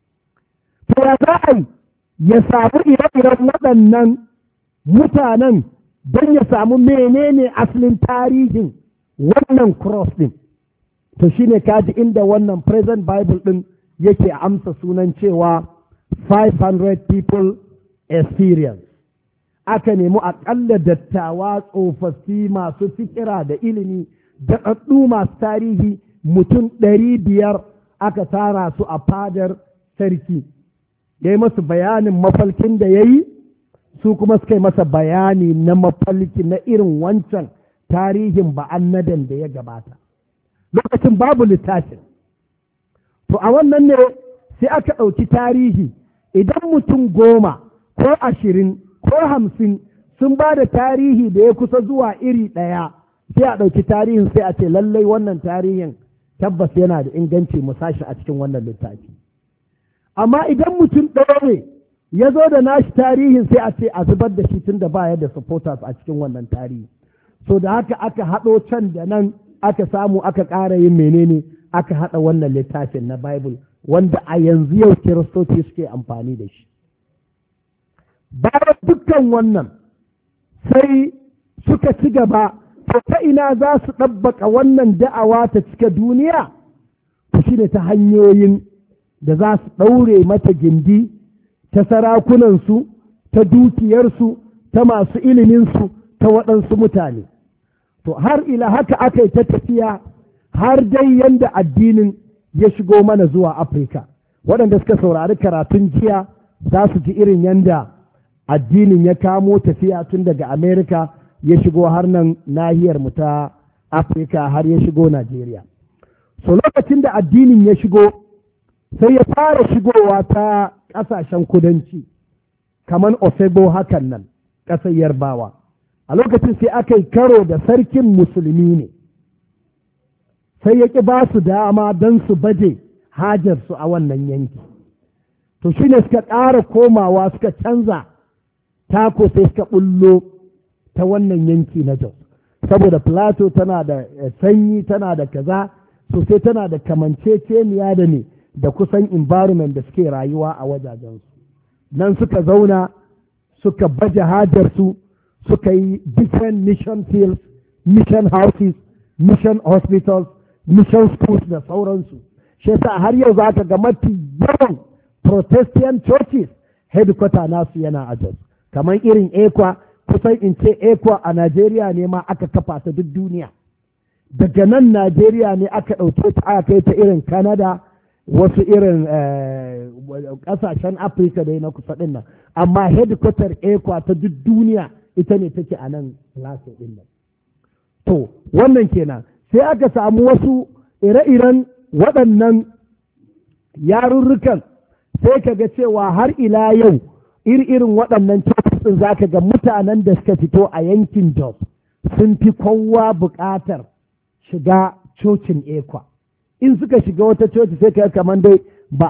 To ya za a yi ya samu ire-iren waɗannan mutanen don ya samu menene asalin tarihin wannan cross ɗin. To shi ne kaji inda wannan present Bible ɗin yake amsa sunan cewa 500 people experience. Aka nemi aƙalla dattawa tsofaffi masu fikira da ilimi da ɗaɗɗu masu tarihi mutum 500 aka tara su a fadar sarki. Ya yi masu bayanin mafalkin da ya yi, su kuma suka yi masa bayani na mafalki na irin wancan tarihin ba'annadan da ya gabata. Lokacin babu littafin. To a wannan ne sai aka ɗauki tarihi, idan mutum 10 ko 20 ko 50 sun ba da tarihi da ya kusa zuwa iri ɗaya, sai a ɗauki tarihin sai a ce lallai wannan tarihin tabbas yana da inganci mu sashi a cikin wannan littafi. Amma idan mutum ɗaya ne ya zo da nashi tarihin sai a ce a zubar da shi tun da baya da supporters a cikin wannan tarihi. So da haka aka haɗo can da nan aka samu aka ƙara yin menene aka haɗa wannan littafin na Bible wanda a yanzu yau kiristoci suke amfani da shi. Bayan dukkan wannan sai suka ci gaba, to ta ina za su ɗabbaka wannan da'awa ta cika duniya? Shi ne ta hanyoyin da za su ɗaure mata gindi, ta sarakunansu, ta dukiyarsu, ta masu iliminsu, ta waɗansu mutane. To har ila haka aka yi ta tafiya har dai yanda addinin ya shigo mana zuwa Afirka. Waɗanda suka saurari karatun jiya za su ji irin yanda addinin ya kamo tafiya tun daga Amerika ya shigo har nan nahiyar mu ta Afirka har ya shigo Najeriya. So lokacin da addinin ya shigo sai ya fara shigowa ta ƙasashen kudanci kamar Osebo hakan nan ƙasar Yarbawa. A lokacin sai aka yi karo da sarkin musulmi ne, sai ya ƙi ba su dama don su baje hajarsu a wannan yanki. To shi ne suka ƙara komawa suka canza tako sai suka ɓullo ta wannan yanki na Jos. Saboda Plateau tana da sanyi, tana da kaza, sosai tana da kamanceceniya da ne da kusan environment da suke rayuwa a wajajensu. Nan suka zauna suka baje hajarsu, suka yi different mission fields, mission houses, mission hospitals, mission schools da sauransu. Shi yasa har yau za ka ga mafi yawan Protestant churches headquarter nasu yana a Jos. Kamar irin ECWA, kusan in ce ECWA a Najeriya ne ma aka kafa ta duk duniya. Daga nan Najeriya ne aka ɗauke ta aka kai ta irin Canada, wasu irin ƙasashen Afirka dai na kusa ɗin nan. Amma headquarter ECWA ta duk duniya ita ne take a nan Plateau ɗin nan. To, wannan kenan. Sai aka samu wasu ire-iren waɗannan yarurrukan, sai ka ga cewa har ila yau irin waɗannan ɗin za ka ga mutanen da suka fito a yankin Jos sun fi kowa buƙatar shiga cocin ECWA. In suka shiga wata coci sai ka kamar dai ba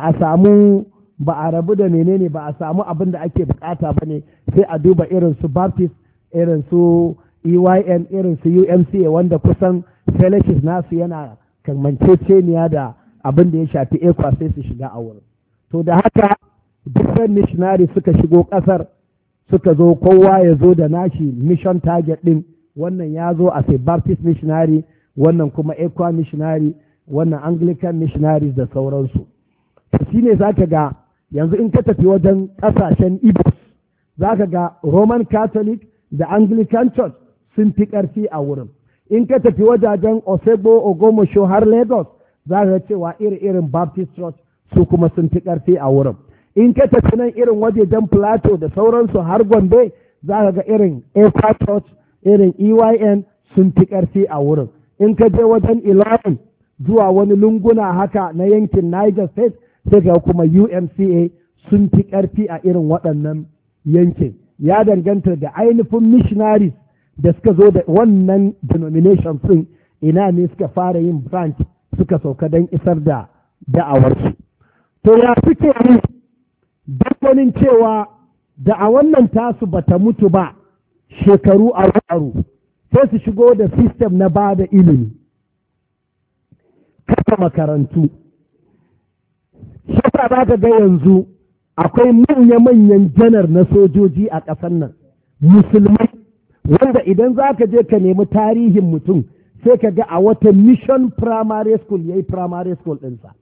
a rabu da menene ba a samu abin da ake buƙata ba ne, sai a duba irin su Baptist, irin su EYN, irin su UMCA wanda kusan fellowship nasu yana kamanceceniya da abin da ya shafi ECWA sai su shiga a wurin. To da haka different missionaries suka shigo ƙasar, suka zo kowa ya zo da nashi mission target ɗin. Wannan ya zo a sai Baptist missionary, wannan kuma ECWA missionary, wannan Anglican missionaries da sauransu. To shi ne za ka ga yanzu in ka tafi wajen ƙasashen Igbo, za ka ga Roman Catholic da Anglican Church sun fi ƙarfi a wurin. In ka tafi wajajen Osebo, Ogomosho har Lagos, za ka ga cewa irin Baptist Church su kuma sun fi ƙarfi a wurin. In ka tafi nan irin wajejen Plateau da sauransu har Gombe, za ka ga irin ECWA Church, irin EYN sun fi ƙarfi a wurin. In ka je wajen Ilorin zuwa wani lunguna haka na yankin Niger State, sai ga kuma UMCA sun fi ƙarfi a irin waɗannan yankin. Ya danganta da ainihin missionaries da suka zo da wannan denomination sun ina ne suka fara yin branch suka sauka don isar da da'awarsu. To ya suke yi ganin cewa da'awar nan tasu bata mutu ba shekaru aru sai su shigo da system na ba da ilimi, kafa makarantu. Shaka za ka ga yanzu akwai manya-manyan janar na sojoji a ƙasar nan, musulmai, wanda idan za ka je ka nemi tarihin mutum sai ka ga a wata mission primary school ya yi primary school ɗinsa.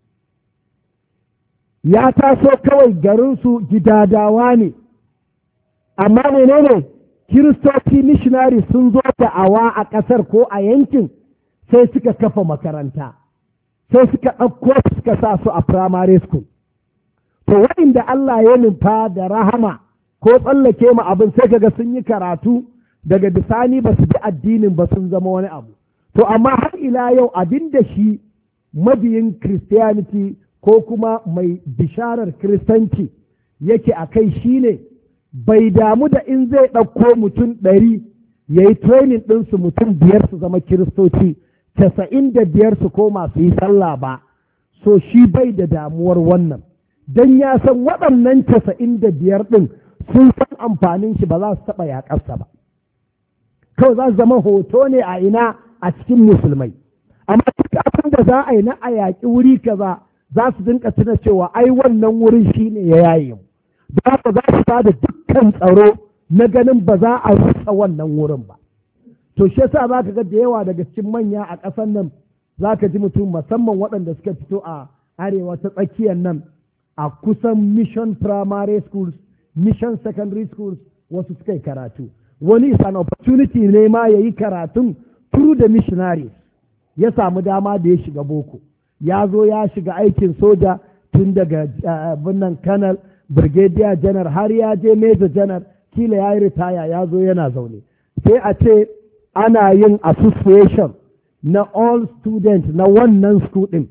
Ya taso kawai garinsu gidadawa ne, amma menene kiristoci missionary sun zo da awa a ƙasar ko a yankin sai suka kafa makaranta, sai suka ɗauko suka sa su a primary school. To waɗanda Allah ya nufa da rahama ko tsallake ma abin sai kaga sun yi karatu daga bisani ba su bi addinin ba sun zama wani abu. To amma har ila yau abin da shi mabiyin Christianity ko kuma mai bisharar Kiristanci yake a kai shi ne bai damu da in zai ɗauko mutum 100 ya yi training ɗinsu mutum 5 su zama Kiristoci, 95 su koma su yi sallah ba. So shi bai da damuwar wannan. Don ya san waɗannan 95 ɗin sun san amfanin shi ba za su taɓa yaƙarsa ba. Kawai za su zama hoto ne a ina a cikin musulmai. Amma duk abin da za a yi na a yaƙi wuri kaza za su dinka tuna cewa ai wannan wurin shi ne ya yaye mu. Da haka za su bada dukkan tsaro na ganin ba za a rusa wannan wurin ba. To shi yasa za ka ga da yawa daga cikin manya a ƙasar nan za ka ji mutum musamman waɗanda suka fito a arewa ta tsakiyar nan a kusan mission primary schools, mission secondary schools wasu suka yi karatu. Wani is an opportunity ne ma ya yi karatun through the missionaries. Ya samu dama da ya shiga boko. Ya zo ya shiga aikin soja tun daga binnan colonel, brigadier general har ya je major general, kila ya yi ritaya ya zo yana zaune. Sai a ce ana yin association na all students na wannan school ɗin.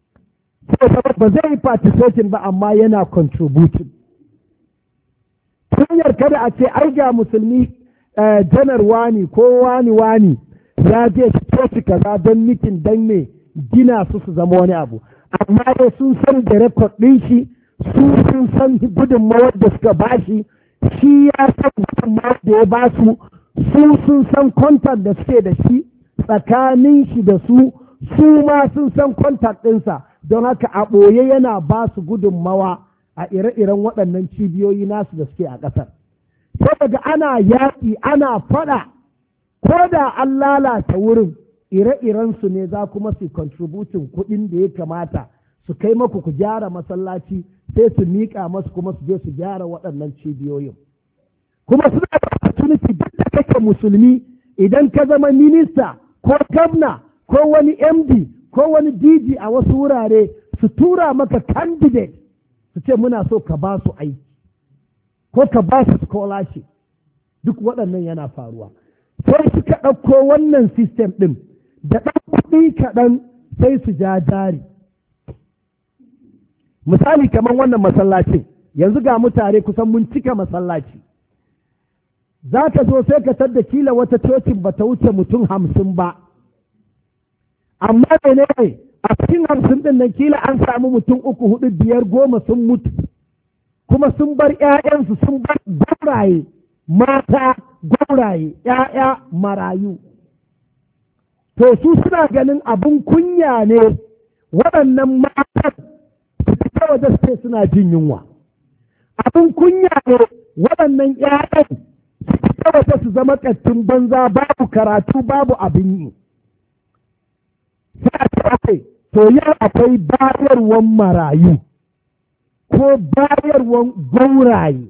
Ba zai yi participating ba amma yana contributing. hanyar kada a ce ai ga musulmi janar wani ko wani ya je coci kaza don mitin don me gina su zama wani abu, amma dai sun san da rekod ɗin shi, sun san gudunmawar da suka bashi, shi ya san gudunmawar da ya ba su sun san kwantar da suke da shi tsakanin shi da su ma sun san kwantar ɗinsa, don haka a ɓoye yana ba su gudunmawa a ire-iren waɗannan cibiyoyi nasu da suke a ƙasar. Sai daga ana yaƙi ana faɗa, ko da an lalata wurin, ire-irensu ne za kuma su contributing kuɗin da ya kamata su kai maku ku gyara masallaci, sai su miƙa masu kuma su je su gyara waɗannan cibiyoyin. Kuma suna da opportunity duk da kake musulmi, idan ka zama minista ko gwamna ko wani MD ko wani DG a wasu wurare, su tura maka candidate su ce muna so ka ba su aiki ko ka ba su scholarship. Duk waɗannan yana faruwa. Sai suka ɗauko wannan system ɗin da ɗan kuɗi kaɗan sai su ja jari. Misali kamar wannan masallacin, yanzu ga mutane kusan mun cika masallaci. Za ka zo sai ka tadda kila wata cocin ba ta wuce mutum 50 ba. Amma mene ne a cikin 50 ɗin nan kila an samu mutum 3, 4, 5, 10 sun mutu. Kuma sun bar 'ya'yansu, sun bar gauraye, mata gauraye, 'ya'ya marayu. To su suna ganin abin kunya ne waɗannan matan su fita waje sai suna jin yunwa. Abin kunya ne waɗannan 'ya'yan su fita waje su zama ƙattun banza, babu karatu babu abin yi. Sai a ce to yau akwai bayarwan marayu ko bayarwan gauraye.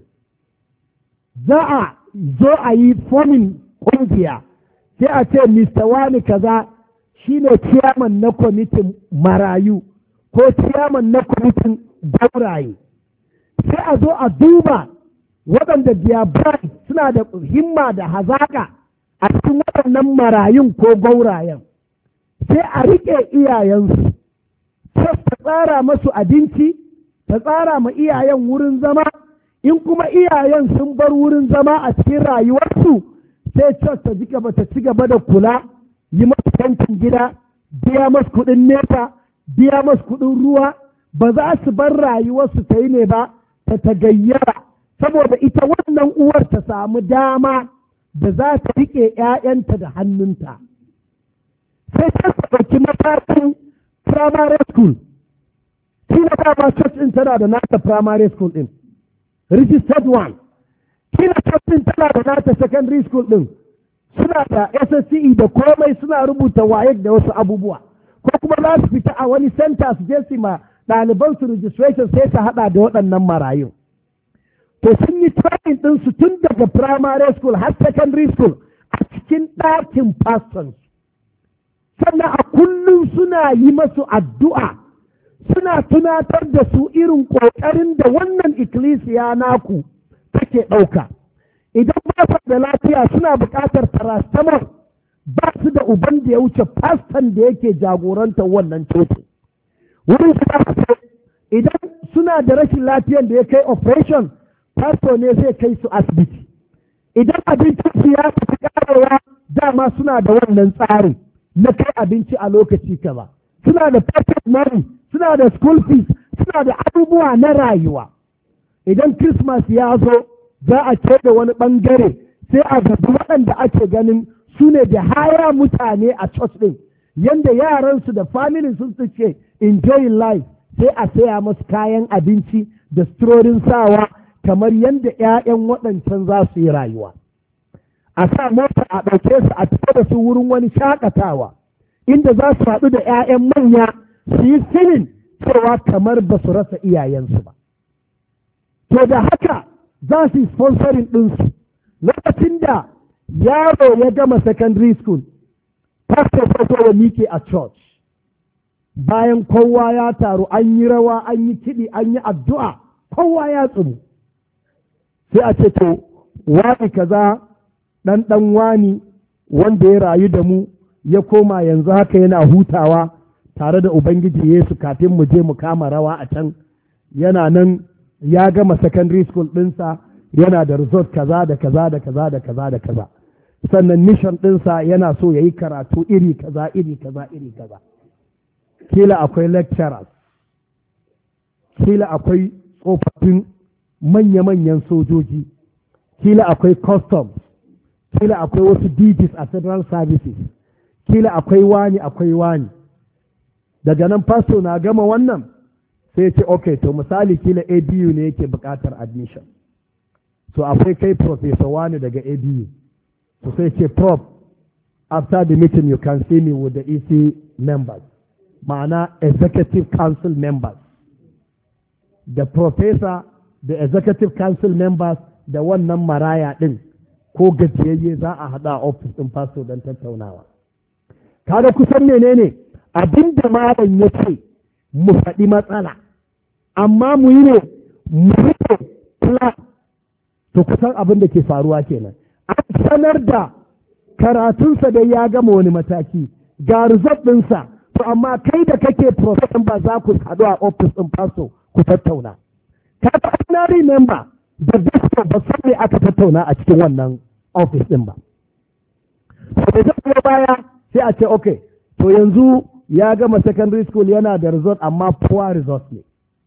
Za a zo a yi fomin ƙungiya, sai a ce Mr. Wani kaza shi ne ciyaman na kwamitin marayu ko ciyaman na kwamitin gauraye. Sai a zo a duba waɗanda diabai suna da himma da hazaƙa a cikin waɗannan marayun ko gaurayen. Sai a riƙe iyayensu, sai ta tsara masu abinci, ta tsara ma iyayen wurin zama. In kuma iyayen sun bar wurin zama a cikin rayuwarsu, sai ta ci gaba da kula, yi masu tankin gida, biya masu kuɗin nefa, biya masu kuɗin ruwa. Ba za su bar rayuwarsu ta yi ne ba, ta tagayyara, saboda ita wannan uwar ta samu dama da za ta riƙe 'ya'yanta da hannunta. Sai ta ɗauki matakin primary school. Shi na dama church ɗin tana da nata primary school ɗin, registered one. Kila church ɗin tana da nata secondary school ɗin, suna da SSCE da komai, suna rubuta WAEC da wasu abubuwa. Ko kuma za su fita a wani center su je su ma ɗaliban su registration, sai su haɗa da waɗannan marayu. To sun yi training ɗinsu tun daga primary school har secondary school a cikin ɗakin pastors. Sannan a kullum suna yi masu addu'a, suna tunatar da su irin ƙoƙarin da wannan ikkilisiya naku take ɗauka. Idan ba su da lafiya suna buƙatar paracetamol, ba su da uban da ya wuce fastan da yake jagorantar wannan coci. Wurin su idan suna da rashin lafiyar da ya kai operation, pastor ne zai kai su asibiti. Idan abincin ya fi ƙarewa, dama suna da wannan tsarin na kai abinci a lokaci kaza. Suna da pocket money, suna da school fees, suna da abubuwa na rayuwa. Idan Christmas ya zo, za a ce da wani ɓangare, sai a gabi waɗanda ake ganin su ne da haya mutane a church ɗin, yanda yaransu da family sun ce enjoying life, sai a saya masu kayan abinci da suturorin sawa kamar yanda 'ya'yan waɗancan za su yi rayuwa. A sa mota a ɗauke su a fita da su wurin wani shakatawa, inda za su haɗu da 'ya'yan manya su yi filin cewa kamar ba su rasa iyayensu ba. To da haka za su yi sponsoring ɗinsu. Lokacin da yaro ya gama secondary school, pastor farko ya miƙe a church. Bayan kowa ya taru, an yi rawa, an yi kiɗi, an yi addu'a, kowa ya tsumu. Sai a ce to, wani kaza ɗan wani wanda ya rayu da mu ya koma yanzu haka yana hutawa tare da Ubangiji Yesu kafin mu je mu kama rawa a can. Yana nan ya gama secondary school ɗinsa, yana da result kaza da kaza da kaza da kaza da kaza, sannan mission ɗinsa yana so ya yi karatu iri kaza iri kaza iri kaza. Kila akwai lecturers, kila akwai tsofaffin manya-manyan sojoji, kila akwai customs, kila akwai wasu DGs a federal services, kila akwai wani. Daga nan pastor na gama wannan sai ce okay, to misali kila ABU ne yake buƙatar admission, so akwai kai professor wani daga ABU, so sai ce prof, after the meeting you can see me with the EC members, ma'ana executive council members, the professor, the executive council members da wannan maraya ɗin ko gajiyayye za a haɗa a ofis ɗin pastor don tattaunawa. Kada kusan menene abin da malam ya ce mu faɗi matsala, amma mu yi ne mu rufe plan, to kusan abin da ke faruwa kenan. An sanar da karatunsa dai ya gama wani mataki ga result ɗinsa, to amma kai da kake professor ba za ku haɗu a ofis ɗin pastor ku tattauna. Kada ordinary member da zai ba san me aka tattauna a cikin wannan ofis ɗin ba. To da zai baya sai a ce okay, to yanzu ya gama secondary school yana da result amma poor result ne.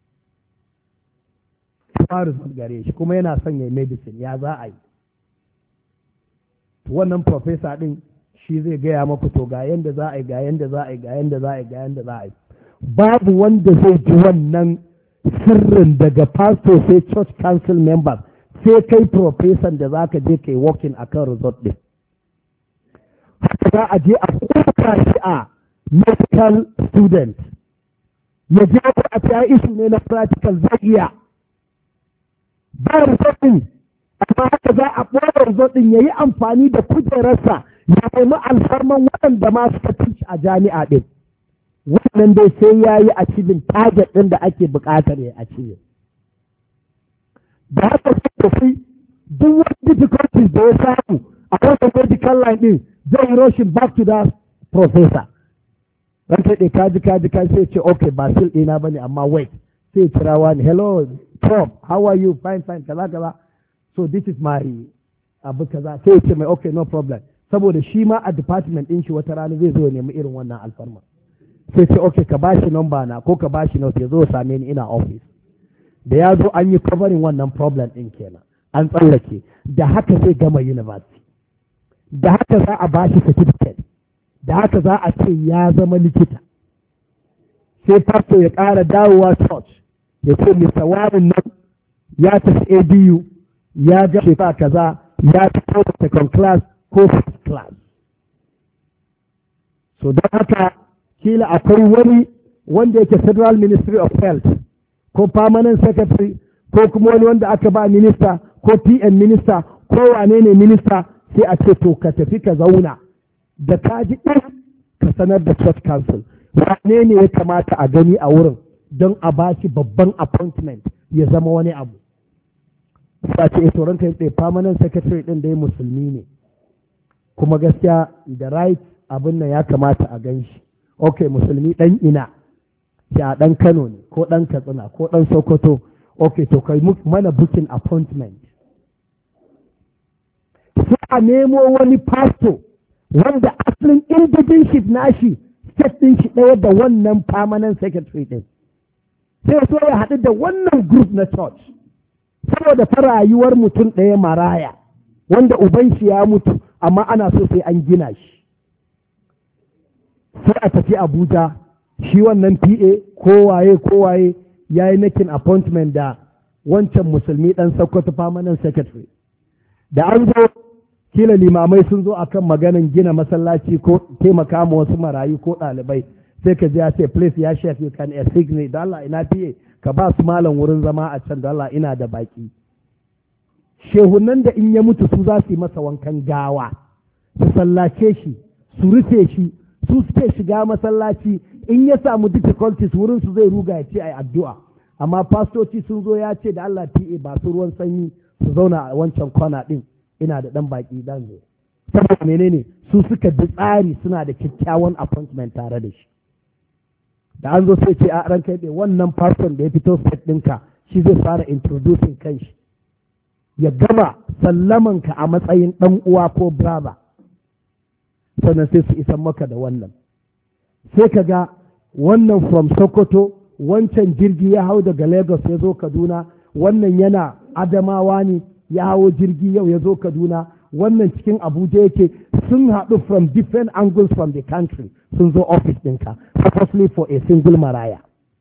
Poor result gare shi kuma yana son ya medicine, ya za a yi. Wannan professor ɗin shi zai gaya maku to ga yanda za a yi, ga yanda za a yi, ga yanda za a yi, ga yanda za a yi. Babu wanda zai ji wannan sirrin daga pastor sai church council members sai kai professor da za ka je kai working akan result ɗin. Haka za a je a kuka shi a medical student, ya je a ta isu ne na practical zai iya ba result ɗin, amma haka za a ɓoye result ɗin ya yi amfani da kujerarsa ya nemi alfarman waɗanda ma suka ci a jami'a ɗin. Wannan dai sai ya yi achieving target ɗin da ake buƙatar ya achieve. Da haka sai duk wani difficulties da ya samu a wannan medical line ɗin zai rushing back to that professor. Ran kai ɗai kaji sai ce okay ba still ɗina ba ne amma wait, sai kira wani hello Prof, how are you, fine kaza. So this is my abu kaza, sai ce mai okay no problem, saboda shi ma a department ɗin shi wata rana zai zo ya nemi irin wannan alfarma. Sai ce okay ka bashi number na ko ka bashi note ya zo same ni ina office. Da ya zo an yi covering wannan problem ɗin kenan, an tsallake. Da haka zai gama university, da haka za a bashi certificate, da haka za a ce ya zama likita. Sai pastor ya ƙara dawowa church ya ce Mr. Warin nan ya tafi ABU ya ga shekara kaza ya fito da second class ko first class. So don haka kila akwai wani wanda yake Federal Ministry of Health ko Permanent Secretary ko kuma wani wanda aka ba minista ko PM minista ko wane ne minista, sai a ce to ka tafi ka zauna da ka ji ɗin ka sanar da church council wane ne ya kamata a gani a wurin don a ba shi babban appointment ya zama wani abu. Sa ce tsoron kai tsaye permanent secretary ɗin dai musulmi ne kuma gaskiya da right abin nan ya kamata a gan shi. Ok, musulmi ɗan ina, ya ɗan Kano ne ko ɗan Katsina ko ɗan Sokoto. Ok, to kai mana booking appointment. Sai a nemo wani pastor wanda asalin indigenship nashi state ɗin shi ɗaya da wannan permanent secretary ɗin. Sai so ya haɗu da wannan group na church. Saboda ta rayuwar mutum ɗaya maraya wanda uban shi ya mutu amma ana so sai an gina shi. Sai a tafi Abuja, shi wannan PA kowaye ya yi making appointment da wancan musulmi ɗan Sokoto permanent secretary. Da an zo kila limamai sun zo akan maganan gina masallaci ko taimaka ma wasu marayu ko ɗalibai, sai ka ji ya ce please ya chef you can assist me da Allah ina PA ka ba su malam wurin zama a can da Allah ina da baki. Shehunan da in ya mutu su za su yi masa wankan gawa, su sallace shi, su rufe shi, su suke shiga masallaci in ya samu difficulties wurin su zai ruga ya ce ai addu'a. Amma fastoci sun zo ya ce da Allah PA ba su ruwan sanyi su zauna a wancan kwana din, ina da dan baki dan zo. Saboda menene su suka bi tsari, suna da kyakkyawan appointment tare da shi. Da an zo sai ce a ran kai wannan pastor da ya fito state ɗinka shi zai fara introducing kanshi. ya gama sallamanka a matsayin ɗan uwa ko brother, sannan sai su isan maka da wannan. Sai ka ga wannan from Sokoto, wancan jirgi ya hau daga Lagos ya zo Kaduna, wannan yana Adamawa ne ya hawo jirgi yau ya zo Kaduna, wannan cikin Abuja yake, sun haɗu from different angles from the country sun zo office ɗinka, purposely for a single maraya.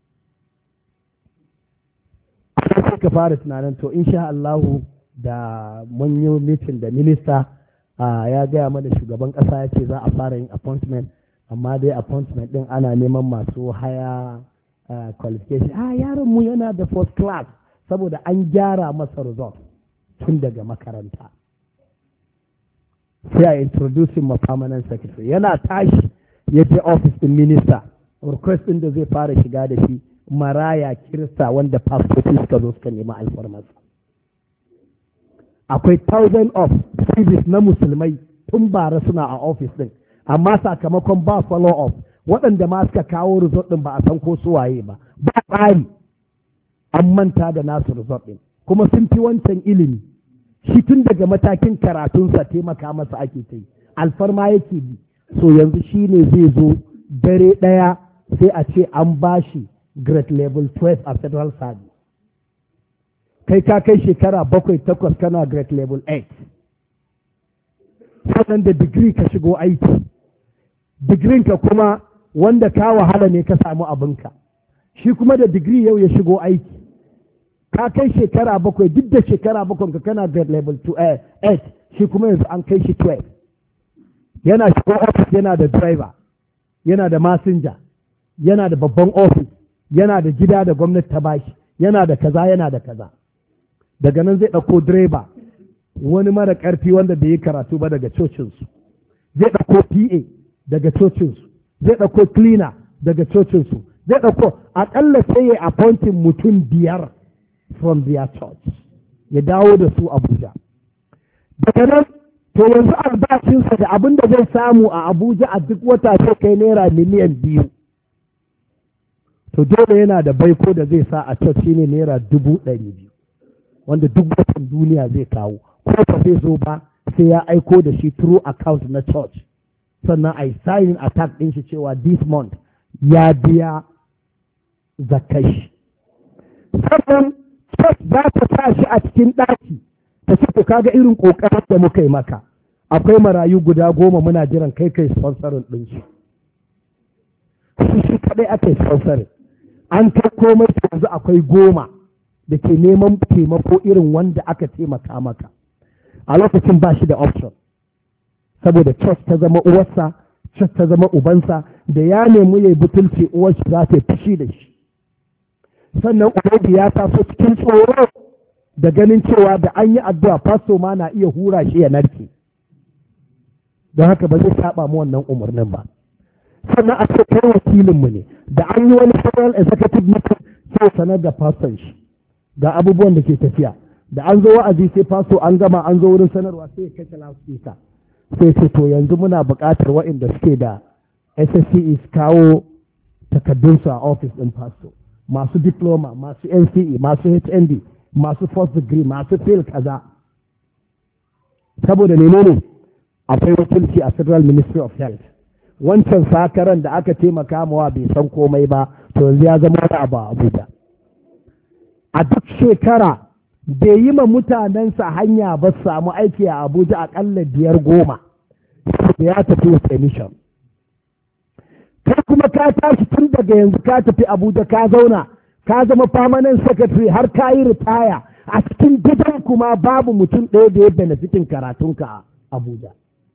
Sai ka fara tunanin to insha Allahu da mun yi meeting da minista ya gaya mana shugaban ƙasa ya ce za a fara yin appointment, amma dai appointment ɗin ana neman masu haya qualification. Yaron mu yana da first class saboda an gyara masa result tun daga makaranta. Sai a introduce ma permanent secretary, yana tashi ya je office ɗin minista, request ɗin da zai fara shiga da shi maraya kirista wanda pastoci suka zo suka nema alfarmarsa. Akwai thousands of civis na musulmai tun bara suna a office ɗin, amma sakamakon ba follow up, waɗanda ma suka kawo result ɗin ba a san ko su waye ba tsari, an manta da nasu result ɗin, kuma sun fi wancan ilimi. Shi tun daga matakin karatunsa taimaka masa ake ta yi, alfarma yake bi. So yanzu shi ne zai zo dare ɗaya sai a ce an bashi grade level 12 a federal service. Kai ka kai shekara 7-8 kana grade level 8. Sannan da digiri ka shigo aiki. Digirin ka kuma wanda ka wahala ne ka samu abinka. Shi kuma da digiri yau ya shigo aiki. Ka kai shekara 7, duk da shekara 7 ka kana grade level 8, shi kuma yanzu an kai shi 12. Yana shigo office, yana da driver, yana da messenger, yana da babban office, yana da gida da gwamnati ta bashi, yana da kaza, yana da kaza. Daga nan zai ɗauko direba, wani mara ƙarfi wanda bai yi karatu ba daga cocinsu, zai ɗauko PA daga cocinsu, zai ɗauko cleaner daga cocinsu, zai ɗauko aƙalla sai ya appointing mutum 5 from their church, ya dawo da su Abuja. Daga nan to yanzu albashinsa da abin da zai samu a Abuja a duk wata sai kai naira miliyan 2. To dole yana da baiko da zai sa a church shine naira 200,000, wanda duk watan duniya zai kawo, ko ba zai zo ba sai ya aiko da shi through account na church, sannan a yi signing attack ɗin shi cewa this month ya biya zakashi. Sannan church za ta sa shi a cikin ɗaki ta ce to kaga irin ƙoƙarin da muka yi maka, akwai marayu guda 10 muna jiran kai sponsorin ɗin shi. Shi kaɗai aka yi sponsorin, an kai komai yanzu akwai 10 da ke neman taimako irin wanda aka taimaka maka. A lokacin ba shi da option, saboda church ta zama uwarsa, church ta zama ubansa, da ya nemi ya yi butulci uwarsa za ta yi fushi da shi. Sannan already ya taso cikin tsoro da ganin cewa da an yi addu'a fasto ma na iya hura shi ya narke, don haka ba zai saba mu wannan umarnin ba. Sannan a ce kai wakilinmu ne, da an yi wani federal executive meeting sai sanar da faston shi ga abubuwan da ke tafiya, da an zo wa'azi sai fasto an gama an zo wurin sanarwa sai ya kashe loudspeaker sai ce to yanzu muna buƙatar waɗanda suke da SSCE kawo takardunsu a office ɗin fasto, masu diploma, masu NCE, masu HND, masu first degree, masu fail kaza. Saboda menene akwai wakilci a Federal Ministry of Health. Wancan sakaran da aka taimaka mawa bai san komai ba, to yanzu ya zama wani abu a Abuja. A duk shekara bai yi ma mutanensa hanya ba su samu aiki a Abuja aƙalla 5-10, da ya tafi with emission. Kai kuma ka tashi tun daga yanzu ka tafi Abuja ka zauna, ka zama permanent secretary har ka yi ritaya, a cikin gidan kuma babu mutum ɗaya da ya benefitin karatunka a Abuja.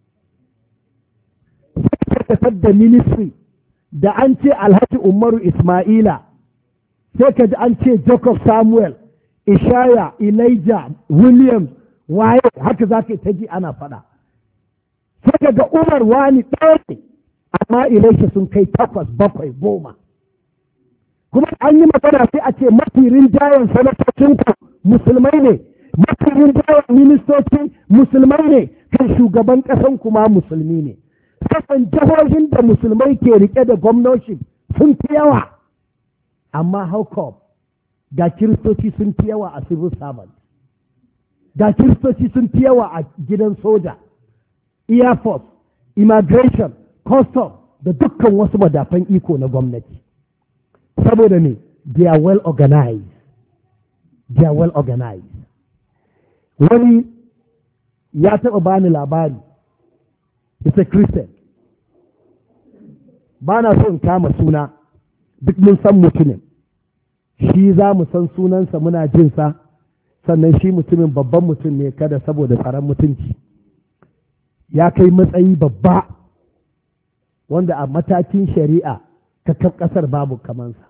Sai ka da ministry da an ce Alhaji Umaru Ismaila, sai ka ji an ce Jacob Samuel, Ishaya, Elijah, Williams, waye, haka za ka ta ji ana faɗa. Sai ka ga Umar wani ɗaya ne, amma Elisha sun kai 8, 7, 10. Kuma an yi magana sai a ce mafi rinjayen sanatocinku musulmai ne, mafi rinjayen ministoci musulmai ne, kan shugaban ƙasan kuma musulmi ne. Sassan jihohin da musulmai ke rike da gwamnati sun fi yawa, amma how come ga kiristoci sun fi yawa a civil servant. ga kiristoci sun fi yawa a gidan soja, air force, immigration, custom da dukkan wasu madafan iko na gwamnati. Saboda ne, they are well organized. They are well organized. Wani ya taɓa bani labari, it's a Christian. Ba na so in kama suna, duk mun san mutumin. Shi za mu san sunansa muna jinsa, sannan shi mutumin babban mutum ne kada saboda tsaron mutunci. Ya kai matsayi babba wanda a matakin shari'a kakkan ƙasar babu kamansa.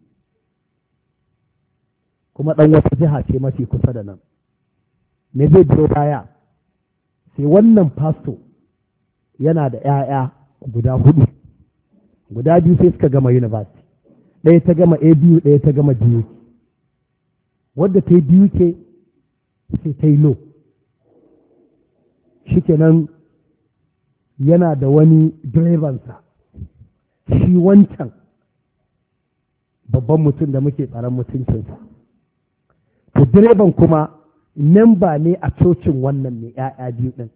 Kuma ɗan wata jiha ce mafi kusa da nan. Me zai biyo baya? Sai wannan fasto yana da ‘ya'ya guda 4, guda 2 sai suka gama university, ɗaya ta gama ABU, ɗaya ta gama DUK. Wadda ta yi DUK sai ta yi law. Shikenan yana da wani direbansa, shi wancan babban mutum da muke tsaron mutuncinsa. To direban kuma memba ne a cocin wannan mai ‘ya'ya 2 ɗin.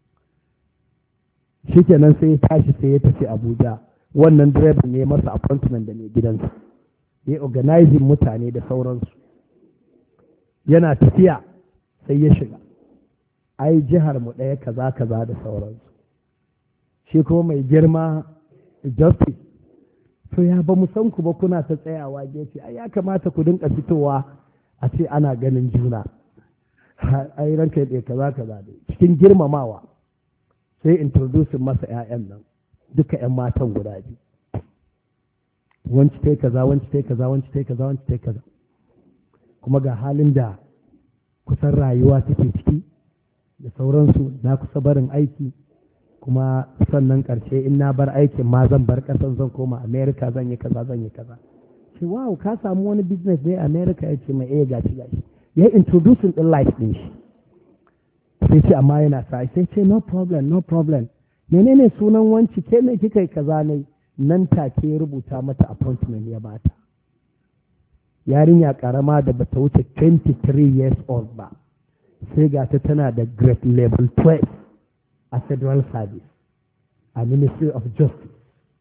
Shikenan sai ya tashi sai ya tafi Abuja. Wannan direban ne masa appointment da mai gidansa. Ya organizing mutane da sauransu. Yana tafiya sai ya shiga. Ai jihar mu ɗaya kaza kaza da sauransu. Shi kuma mai girma justice. To ya ba mu san ku ba kuna ta tsayawa gefe. Ai ya kamata ku dinka fitowa a ce ana ganin juna. Ai ranka ya kaza kaza dai. Cikin girmamawa sai introducing masa 'ya'yan nan. Duka 'yan matan guda 2. Wanci ta kaza, wanci ta kaza, wanci ta kaza, wanci ta kaza. Kuma ga halin da kusan rayuwa take ciki da sauransu, na kusa barin aiki, kuma sannan ƙarshe in na bar aikin ma zan bar ƙasan zan koma America, zan yi kaza, zan yi kaza. Ce wow, ka samu wani business ne America? Ya ce mai gashi gashi. Ya introducing din life din shi. Sai ce amma yana sa, sai ce no problem, no problem. Menene sunan wanci, ke ne kika yi kaza ne? Nan take rubuta mata appointment ya bata. Yarinya karama da bata wuce 23 years old ba, sai ga ta tana da grade level 12 a federal service a Ministry of Justice.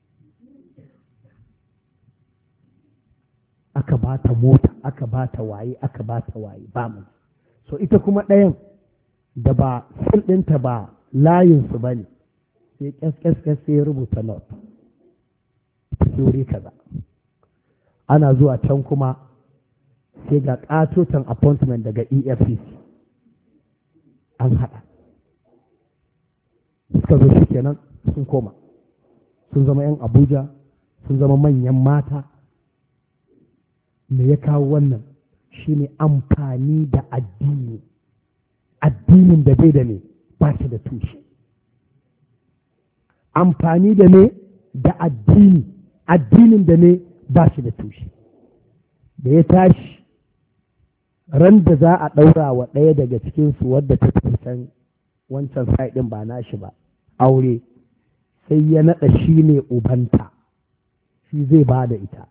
Aka bata mota, aka bata waye, aka bata waye, ba mu. So ita kuma ɗayan da ba sil ɗinta ba layinsu ba ne, sai ƙasƙasƙas sai rubuta not. Wuri kaza. Ana zuwa can kuma sai ga ƙatoton appointment daga EFCC an haɗa. Suka zo shi kenan sun koma, sun zama 'yan Abuja, sun zama manyan mata. Me ya kawo wannan? Shi ne amfani da addini, addinin da bai da ne ba shi da tushe. Amfani da ne da addini, addinin da ne ba shi da tushe. Da ya tashi ran da za a ɗaura wa ɗaya daga cikinsu wadda ta san wancan side ɗin ba nashi ba aure, sai ya naɗa shi ne ubanta, shi zai ba da ita.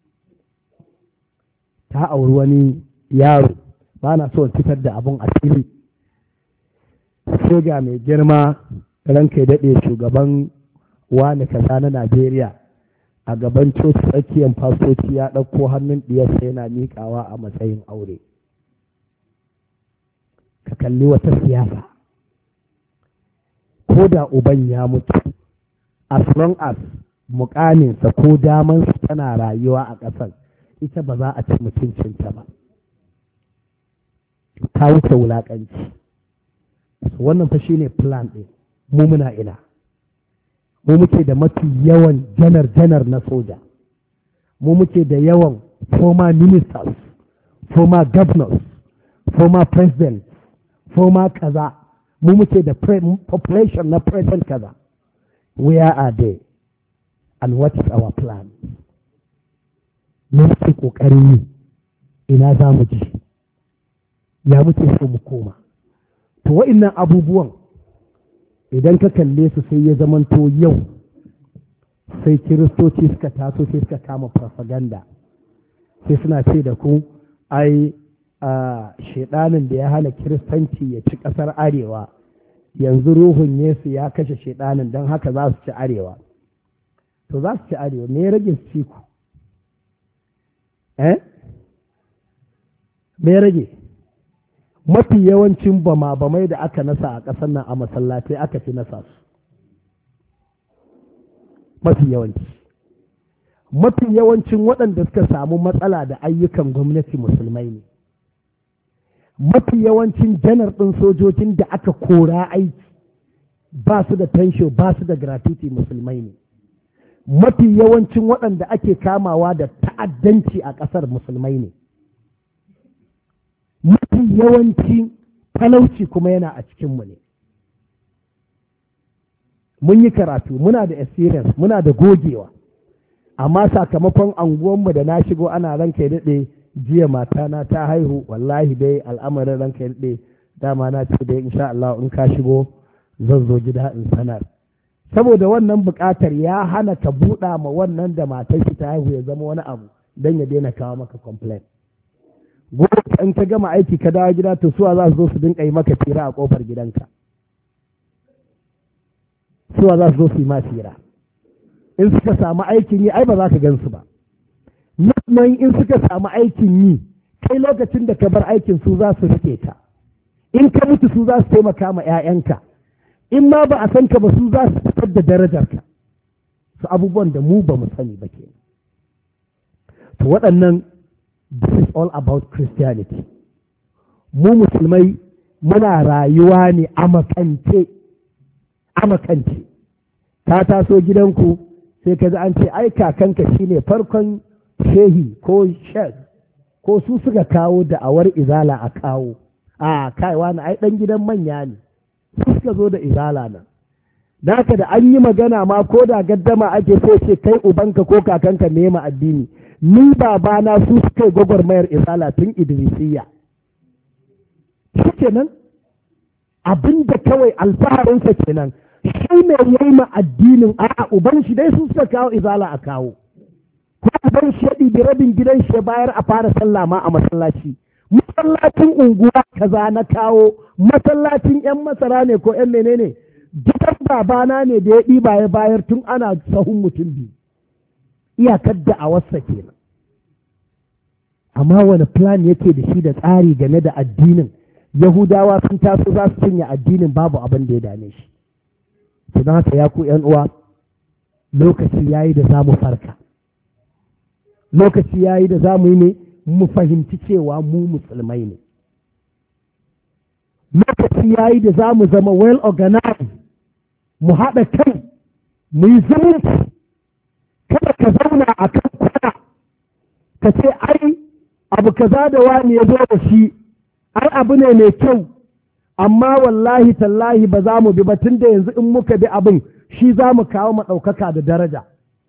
Ta auri wani yaro, ba na so fitar da abun a fili. Sai ga mai girma ranka ya daɗe shugaban wani kaza na Najeriya a gaban coci tsakiyar fastoci ya ɗauko hannun ɗiyarsa yana miƙawa a matsayin aure. Ka kalli wata siyasa. Ko da uban ya mutu, as long as muƙaminsa ko damansa tana rayuwa a ƙasar, ita ba za a ci mutuncinta ba. Ta wuce wulaƙanci. Wannan fa shi ne plan ɗin. Mu muna ina. Mu muke da mafi yawan janar-janar na soja. Mu muke da yawan former ministers, former governors, former presidents, former kaza. Mu muke da population na president kaza. Where are they? And what is our plan? Mu muke ƙoƙarin yi. Ina za mu ji? Ya muke so mu koma? To wa'innan abubuwan idan ka kalle su sai ya zamanto yau sai kiristoci suka taso sai suka kama propaganda sai suna ce da ku ai shaidanin da ya hana kiristanci ya ci ƙasar arewa, yanzu ruhun Yesu ya kashe shaidanin don haka za su ci arewa. To za su ci arewa, me ya rage su ci ku? Me ya rage? Mafi yawancin bama-bamai da aka nasa a ƙasar nan a masallatai aka fi nasa su. Mafi yawancin waɗanda suka samu matsala da ayyukan gwamnati musulmai ne. Mafi yawancin janar ɗin sojojin da aka kora aiki ba su da fensho, ba su da gratuity musulmai ne. Mafi yawancin waɗanda ake kamawa da ta'addanci a ƙasar musulmai ne. Mafi yawancin talauci kuma yana a cikinmu ne. Mun yi karatu, muna da experience, muna da gogewa, amma sakamakon anguwanmu da na shigo ana ranka ya daɗe, jiya matana ta haihu, wallahi dai al'amarin ranka ya daɗe, dama na ce dai insha Allah in ka shigo zan zo gida in sanar. Saboda wannan buƙatar ya hana ka buɗa ma wannan da matar shi ta haihu ya zama wani abu don ya daina kawo maka complaint. Gobe in ka gama aiki ka dawo gida, to suwa za su zo su dinka yi maka fira a ƙofar gidanka. Suwa za su zo su yi ma fira. In suka samu aikin yi ai ba za ka gan su ba. Nan in suka samu aikin yi, kai lokacin da ka bar aikin su za su rike ka. In ka mutu su za su taimaka ma 'ya'yanka. In ma ba a san ka ba su za su fitar da darajarka. Su abubuwan da mu ba mu sani ba ke. To waɗannan, this is all about Christianity. Mu musulmai muna rayuwa ne a makance. Ta taso gidanku sai ka ji an ce ai kakanka shine farkon shehi ko shek ko su suka kawo da'awar izala a kawo. Kaiwa na ai ɗan gidan manya ne. Su suka zo da izala nan. Da haka da an yi magana ma ko da gaddama ake so ce kai ubanka ko kakanka nema addini. Ni babana su suka yi gwagwarmayar izala tun Idrisiyya. Shi kenan abin da kawai alfaharinsa kenan. Shi ne ya yi ma addinin uban shi dai su suka kawo izala a kawo. Ko uban shi ya ɗibi rabin gidan shi ya bayar a fara sallah ma a masallaci. Masallacin unguwa kaza na kawo, masallacin 'yan masara ne ko 'yan menene, gidan babana ne da ya ɗiba ya bayar tun ana sahun mutum biyu. Iyakar da a wasa kenan. Amma wani plan yake da shi da tsari game da addinin? Yahudawa sun taso za su cinye addinin, babu abin da ya dame shi. Don haka ya ku ‘yan uwa, lokaci ya yi da za mu farka. Lokaci ya yi da za mu yi ne mu fahimci cewa mu musulmai ne. Lokaci ya yi da za mu zama well organized, mu haɗa kai, mu yi zumunci. Kada ka zauna a kan kwana ka ce ai abu kaza da wani ya zo da shi, ai abu ne mai kyau, amma wallahi tallahi ba za mu bi ba, tun da yanzu in muka bi abin shi za mu kawo maɗaukaka da daraja.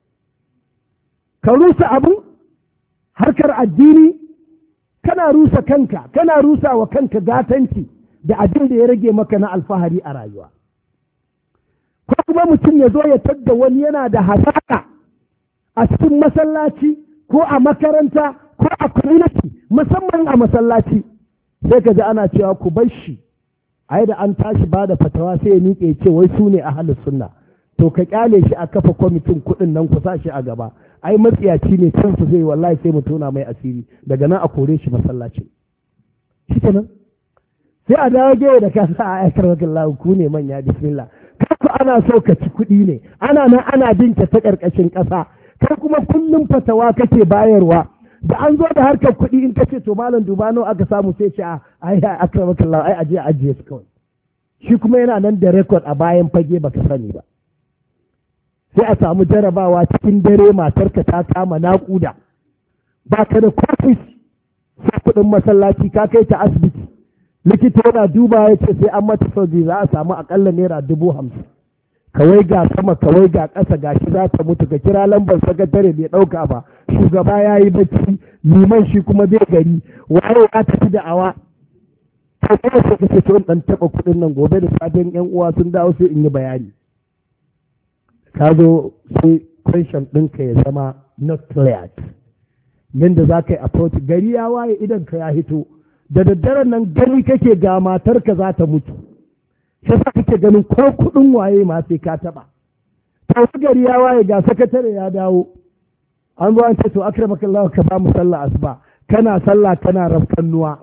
Ka rusa abin harkar addini, kana rusa kanka, kana rusa wa kanka gatanci da abin da ya rage maka na alfahari a rayuwa. Ko kuma mutum ya zo ya tadda wani yana da hasaka a cikin masallaci ko a makaranta ko a community, musamman a masallaci, sai ka ji ana cewa ku bar shi, ai da an tashi ba da fatawa sai ya miƙe ce wai su ne ahlus sunna. To ka kyale shi a kafa kwamitin kuɗin nan, ku sa shi a gaba, ai matsiyaci ne, kansu zai wallahi sai mu tona mai asiri, daga nan a kore shi masallacin. Shi kenan sai a dawo gefe da ka sa a aikar wakallahu ku ne manya, bismillah. Kanku ana so ka ci kuɗi ne, ana nan ana bin ta ƙarƙashin ƙasa, kai kuma kullum fatawa kake bayarwa. Da an zo da harkar kuɗi in ka ce to malam duba nawa aka samu, sai ce ai akramakallahu ai ajiye su kawai. Shi kuma yana nan da rekod a bayan fage baka sani ba. Sai a samu jarabawa cikin dare, matarka ta kama naƙuda, ba ka da kofis, sai kuɗin masallaci ka kai ta asibiti, likita yana duba ya ce sai an mata sauji za a samu aƙalla naira 50,000. Kawai ga sama kawai ga ƙasa, ga shi za ta mutu, ka kira lambar sakatare bai ɗauka ba, shugaba ya yi bacci, liman shi kuma bai gari, waye ya tafi da awa. Ta kuma sai ka ce to ɗan taɓa kuɗin nan, gobe da safen 'yan uwa sun dawo sai in yi bayani. Ka zo sai question ɗinka ya zama not cleared. Yanda za ka yi approach, gari ya waye idan ka ya hito, da daddaren nan gani kake ga matarka za ta mutu, shi sa kake ganin ko kuɗin waye ma sai ka taɓa. To gari ya waye ga sakatare ya dawo, an zo an ce to akramakallahu ka ba mu sallah asuba, kana sallah kana rafkannuwa.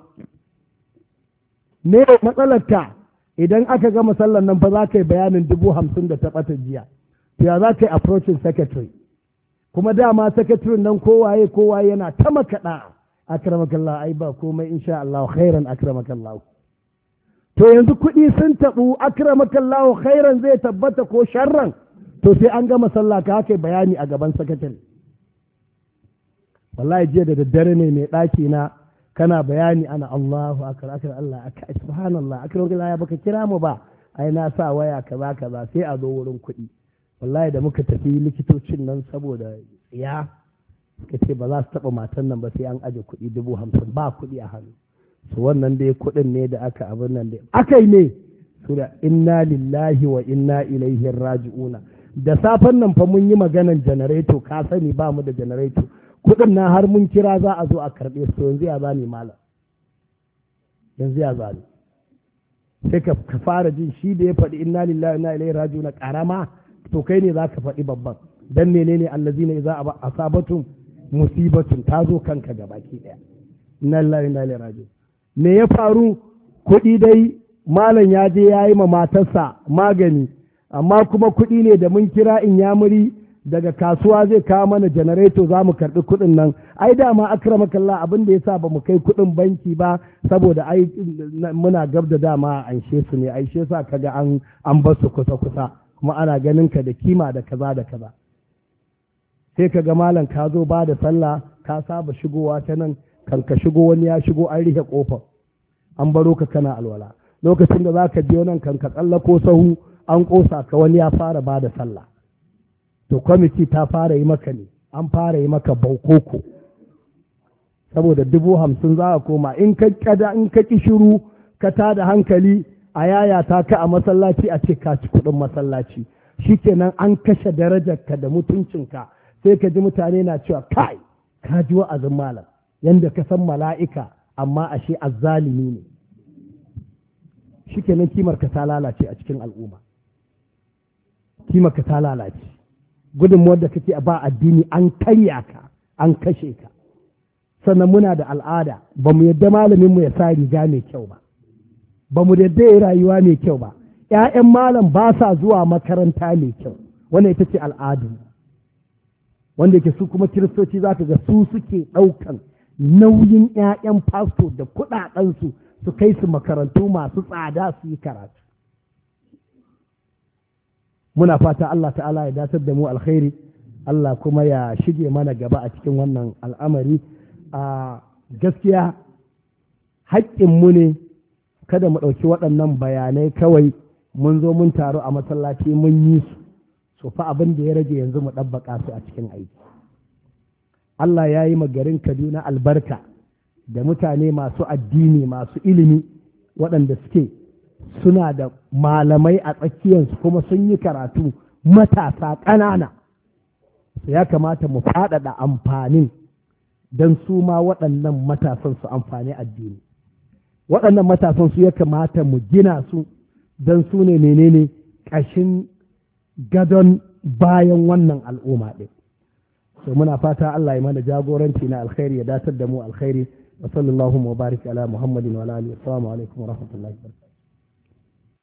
Me matsalarka? Idan aka gama sallan nan fa za ka yi bayanin 50,000 da ta ɓata jiya, to ya za ka yi approaching secretary, kuma dama secretary nan kowaye yana ta makaɗa akramakallahu ai ba komai insha Allah khairan akramakallahu. To yanzu kuɗi sun taɓu akramakallahu khairan zai tabbata ko sharran, to sai an gama sallah ka haka bayani a gaban secretary. Wallahi jiya da daddare ne mai ɗaki na kana bayani ana Allahu akbar Allah subhanallah akramakallahu ya baka kira mu ba, ai na sa waya kaza kaza, sai a zo wurin kuɗi. Wallahi da muka tafi likitocin nan saboda ya suka ce ba za su taɓa matan nan ba sai an aje kuɗi 50,000, ba kuɗi a hannu. Su wannan dai kuɗin ne da aka abin nan dai aka yi ne su da inna lillahi wa inna ilaihi raji'una. Da safen nan fa mun yi maganan janareto, ka sani ba mu da janareto, kuɗin na har mun kira za a zo a karɓe su. Yanzu ya zani malam, yanzu ya zani sai ka fara jin shi da ya faɗi inna lillahi wa inna ilaihi raji'una ƙarama, to kai ne za ka faɗi babban. Dan menene allazina idza asabatum musibatun, ta zo kanka gabaki ɗaya. Inna lillahi wa inna ilaihi raji'un. Me ya faru? Kuɗi dai malam ya je ya yi ma matarsa magani, amma kuma kuɗi ne da mun kira inyamuri daga kasuwa zai kawo mana janareto za mu karɓi kuɗin nan. Ai dama akramakallah abin da ya sa ba mu kai kuɗin banki ba saboda ai muna gab da dama an she su ne, ai she sa kaga an bar su kusa kusa, kuma ana ganin ka da kima da kaza da kaza. Sai kaga malam ka zo ba da sallah ka saba shigowa ta nan, kan ka shigo wani ya shigo an rihe kofar an baro ka kana alwala. Lokacin da za ka biyo nan kan ka tsallako sahu an ƙosa ka wani ya fara ba da sallah. To kwamiti ta fara yi maka ne, an fara yi maka baukoko saboda 50,000 za a koma. In ka ƙi shiru ka tada hankali a yayata ka a masallaci a ce ka ci kuɗin masallaci, shikenan an kashe darajarka da mutuncinka. Sai ka ji mutane na cewa kai ka ji wa'azin malam yanda ka san mala'ika, amma ashe azzalimi ne. Shikenan kimar ka ta lalace a cikin al'umma, kimar ka ta lalace. Gudunmuwar da kake ba addini an karya ka, an kashe ka. Sannan muna da al'ada, ba mu yadda malamin mu ya sa riga mai kyau ba, ba mu yadda ya rayuwa mai kyau ba. 'Ya'yan malam ba sa zuwa makaranta mai kyau, wannan ita ce al'adu. Wanda yake su kuma kiristoci za ka ga su suke ɗaukan nauyin 'ya'yan fasto da kuɗaɗensu su kai su makarantu masu tsada su yi karatu. Muna fata Allah ta'ala ya datar da mu alkhairi, Allah kuma ya shige mana gaba a cikin wannan al'amari. A gaskiya haƙƙinmu ne kada mu ɗauki waɗannan bayanai kawai mun zo mun taru a masallaci mun yi su fa abin da ya rage yanzu mu ɗabbaƙa su a cikin aiki. Allah ya yi garin Kaduna albarka da mutane masu addini masu ilimi waɗanda suke suna da malamai a tsakiyarsu kuma sun yi karatu, matasa ƙanana. Ya kamata mu faɗaɗa amfanin don su ma waɗannan matasan su amfani addini. Waɗannan matasan su ya kamata mu gina su don su ne menene ƙashin gadon bayan wannan al'umma ɗin. So muna fata Allah ya mana jagoranci na alkhairi, ya datar da mu alkhairi. Wa sallallahu wa barik ala Muhammadin wa alihi. Assalamu alaikum wa rahmatullahi wa barakatuh.